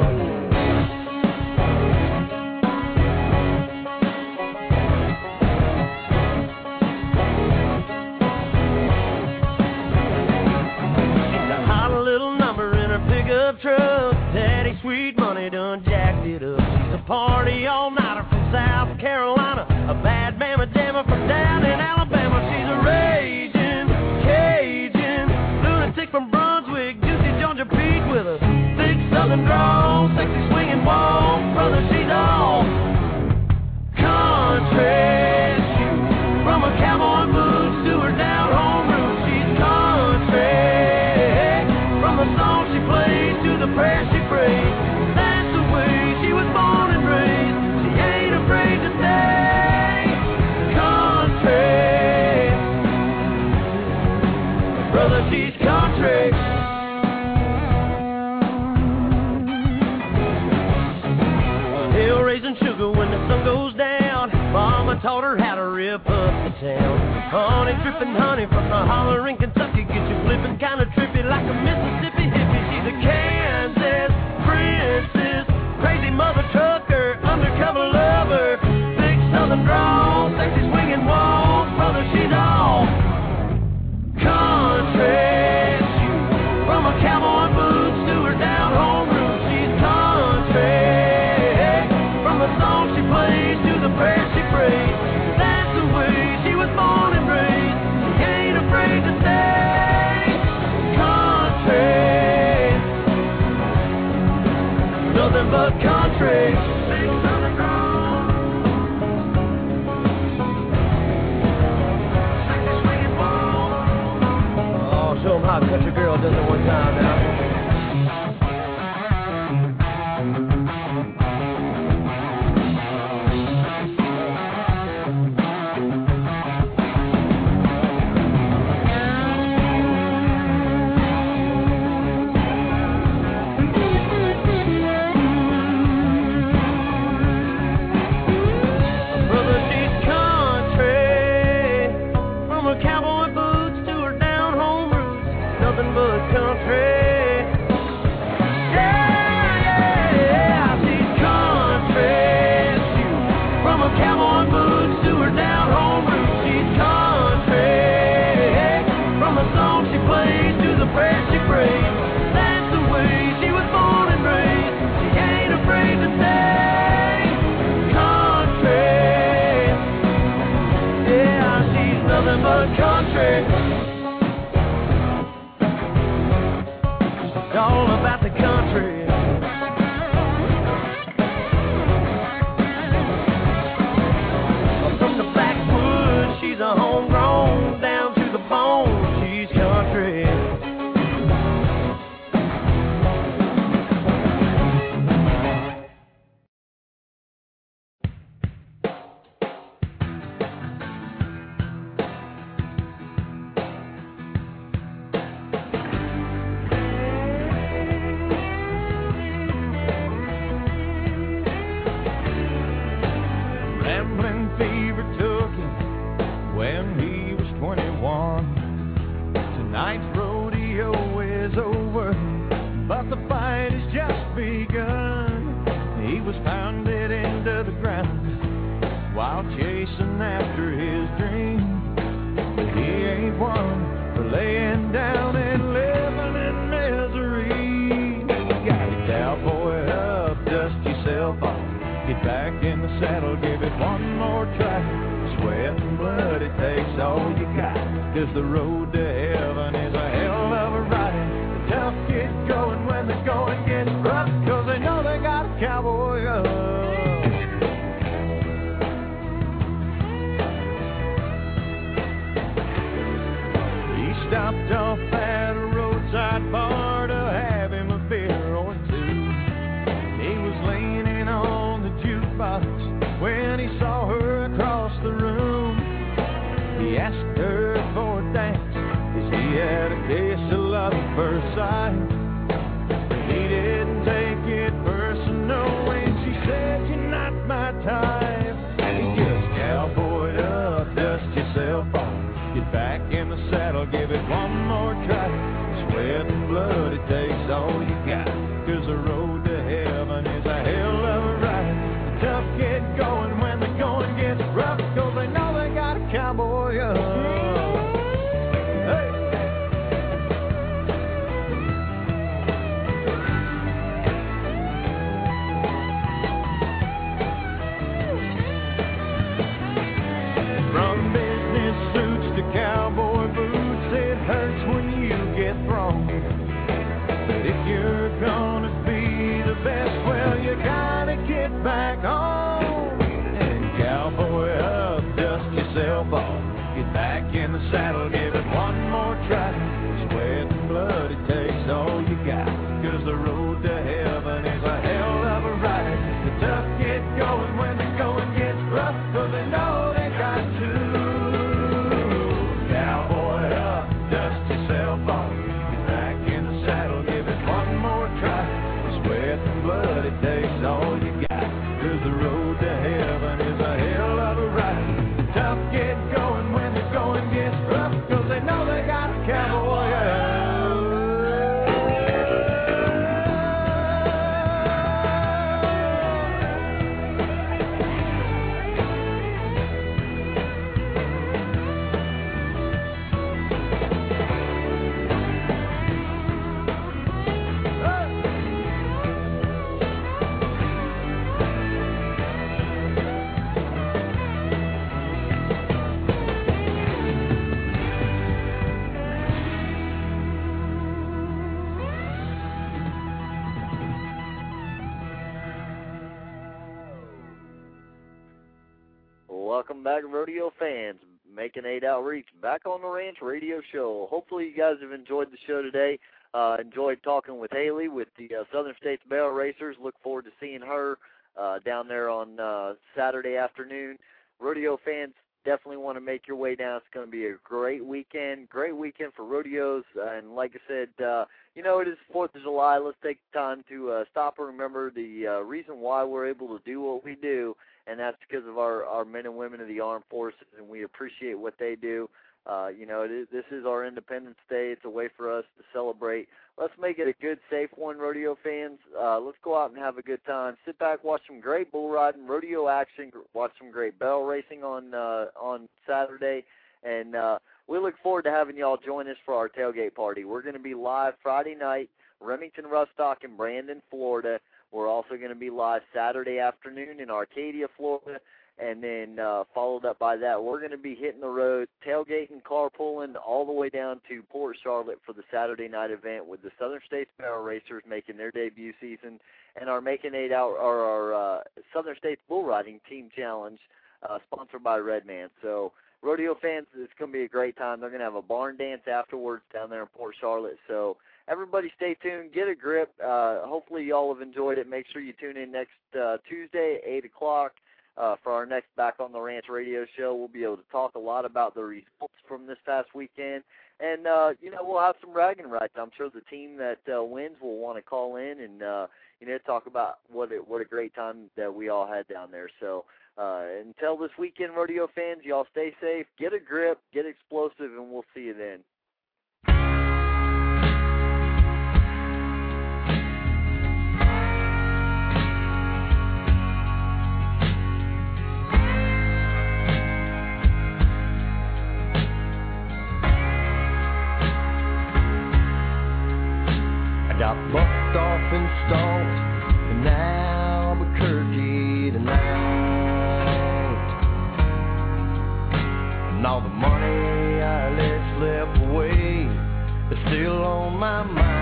She's a hot little number in her pickup truck. Daddy Sweet Money done jacked it up. She's a party all-nighter from South Carolina, a bad Bama jammer from down in Alabama. She's a raging Cajun lunatic from Brunswick, juicy Georgia Pete with a thick southern drawl, sexy swinging walk. Brother, she's all country. From her cowboy boots to her down home roots, she's country. From the song she plays to the prayer she prays, that's the way she was born and raised. She ain't afraid to say country. Brother, she's country. Hill raising sugar when the sun goes down. Mama taught her how to rip up the town. Honey dripping honey from the holler in Kentucky, get you flipping kind of trippy like a Mississippi hippie. She's a Kansas princess, crazy mother trucker, undercover love but country. Oh, show 'em how a country girl does it one time now. He didn't take it personal when she said welcome back, rodeo fans. Making eight Outreach back on the Ranch Radio Show. Hopefully you guys have enjoyed the show today. Uh, enjoyed talking with Haley with the uh, Southern States Barrel Racers. Look forward to seeing her uh, down there on uh, Saturday afternoon. Rodeo fans, definitely want to make your way down. It's going to be a great weekend, great weekend for rodeos. Uh, and like I said, uh, you know, it is fourth of July. Let's take time to uh, stop and remember the uh, reason why we're able to do what we do, and that's because of our, our men and women of the armed forces, and we appreciate what they do. Uh, you know, it is, this is our Independence Day. It's a way for us to celebrate. Let's make it a good, safe one, rodeo fans. Uh, let's go out and have a good time. Sit back, watch some great bull riding, rodeo action, watch some great barrel racing on uh, on Saturday, and uh, we look forward to having y'all join us for our tailgate party. We're going to be live Friday night, Remington Rustock in Brandon, Florida. We're also going to be live Saturday afternoon in Arcadia, Florida. And then uh, followed up by that, we're going to be hitting the road, tailgating, carpooling, all the way down to Port Charlotte for the Saturday night event with the Southern States Barrel Racers making their debut season, and our Making Eight Out, or our uh, Southern States Bull Riding Team Challenge, uh, sponsored by Redman. So, rodeo fans, it's going to be a great time. They're going to have a barn dance afterwards down there in Port Charlotte. So, everybody stay tuned, get a grip. Uh, hopefully, y'all have enjoyed it. Make sure you tune in next uh, Tuesday at eight o'clock. Uh, for our next Back on the Ranch radio show. We'll be able to talk a lot about the results from this past weekend. And, uh, you know, we'll have some bragging rights. I'm sure the team that uh, wins will want to call in and, uh, you know, talk about what it, what a great time that we all had down there. So uh, until this weekend, rodeo fans, y'all stay safe, get a grip, get explosive, and we'll see you then. Got bucked off and stalled in Albuquerque tonight, and all the money I let slip away is still on my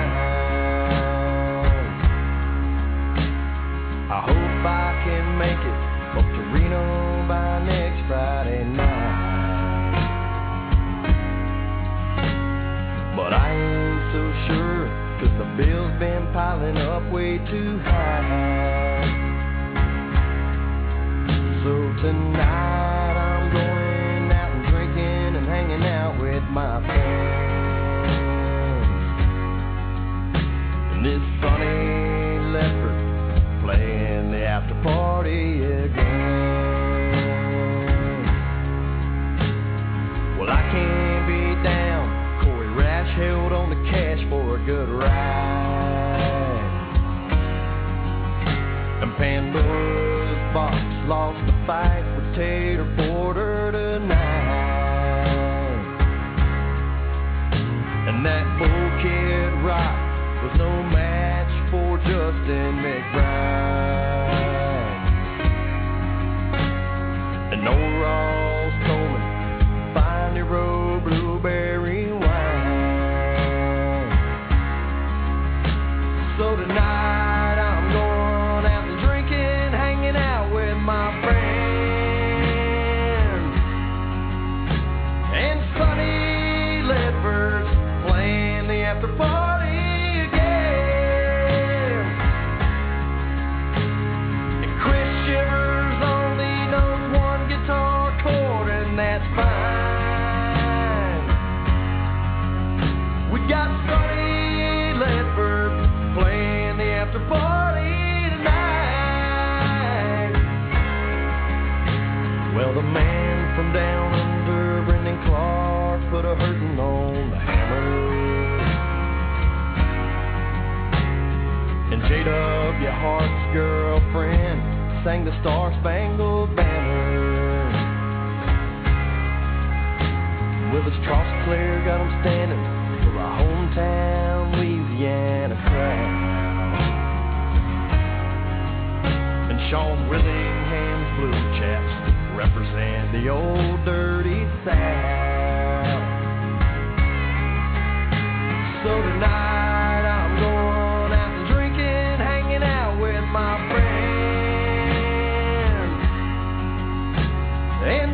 mind. I hope I can make it up to Reno by next Friday night, but I ain't so sure, 'cause the bill's been piling up way too high. So tonight I'm going out and drinking and hanging out with my friends. And this funny leopard playing the after party again. Well, I can't be down. Corey Rash held on the cash for a good ride, and Pandora's box lost the fight with Tater Porter tonight, and that bull kid Rock was no match for Justin McBride, and no Ross Coleman finally rode blueberry wine. So tonight I'm going out and drinking, hanging out with my friends, and Sonny Ledford's playing the after party again, and Chris Shivers only knows one guitar chord, and that's fine. We got Sonny Ledford playing the after party tonight. Well, the man from down under, Brendan Clark, put a hurtin' on the hammer, and J W Hart's girlfriend sang the Star Spangled Banner. Willis Trostclair got him standing for a hometown Louisiana crowd, and Sean Willingham's Blue Chaps represent the old dirty South. So tonight I'm going out and drinking, hanging out with my friends, and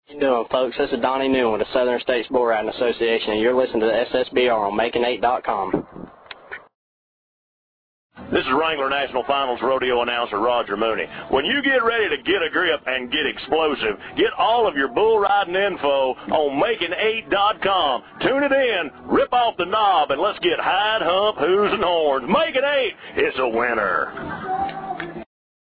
How you doing, folks? This is Donnie Newman with the Southern States Bull Riding Association, and you're listening to the S S B R on making eight dot com. This is Wrangler National Finals rodeo announcer Roger Mooney. When you get ready to get a grip and get explosive, get all of your bull riding info on making eight dot com. Tune it in, rip off the knob, and let's get hide, hump, whoos, and horns. Making eight, it's a winner.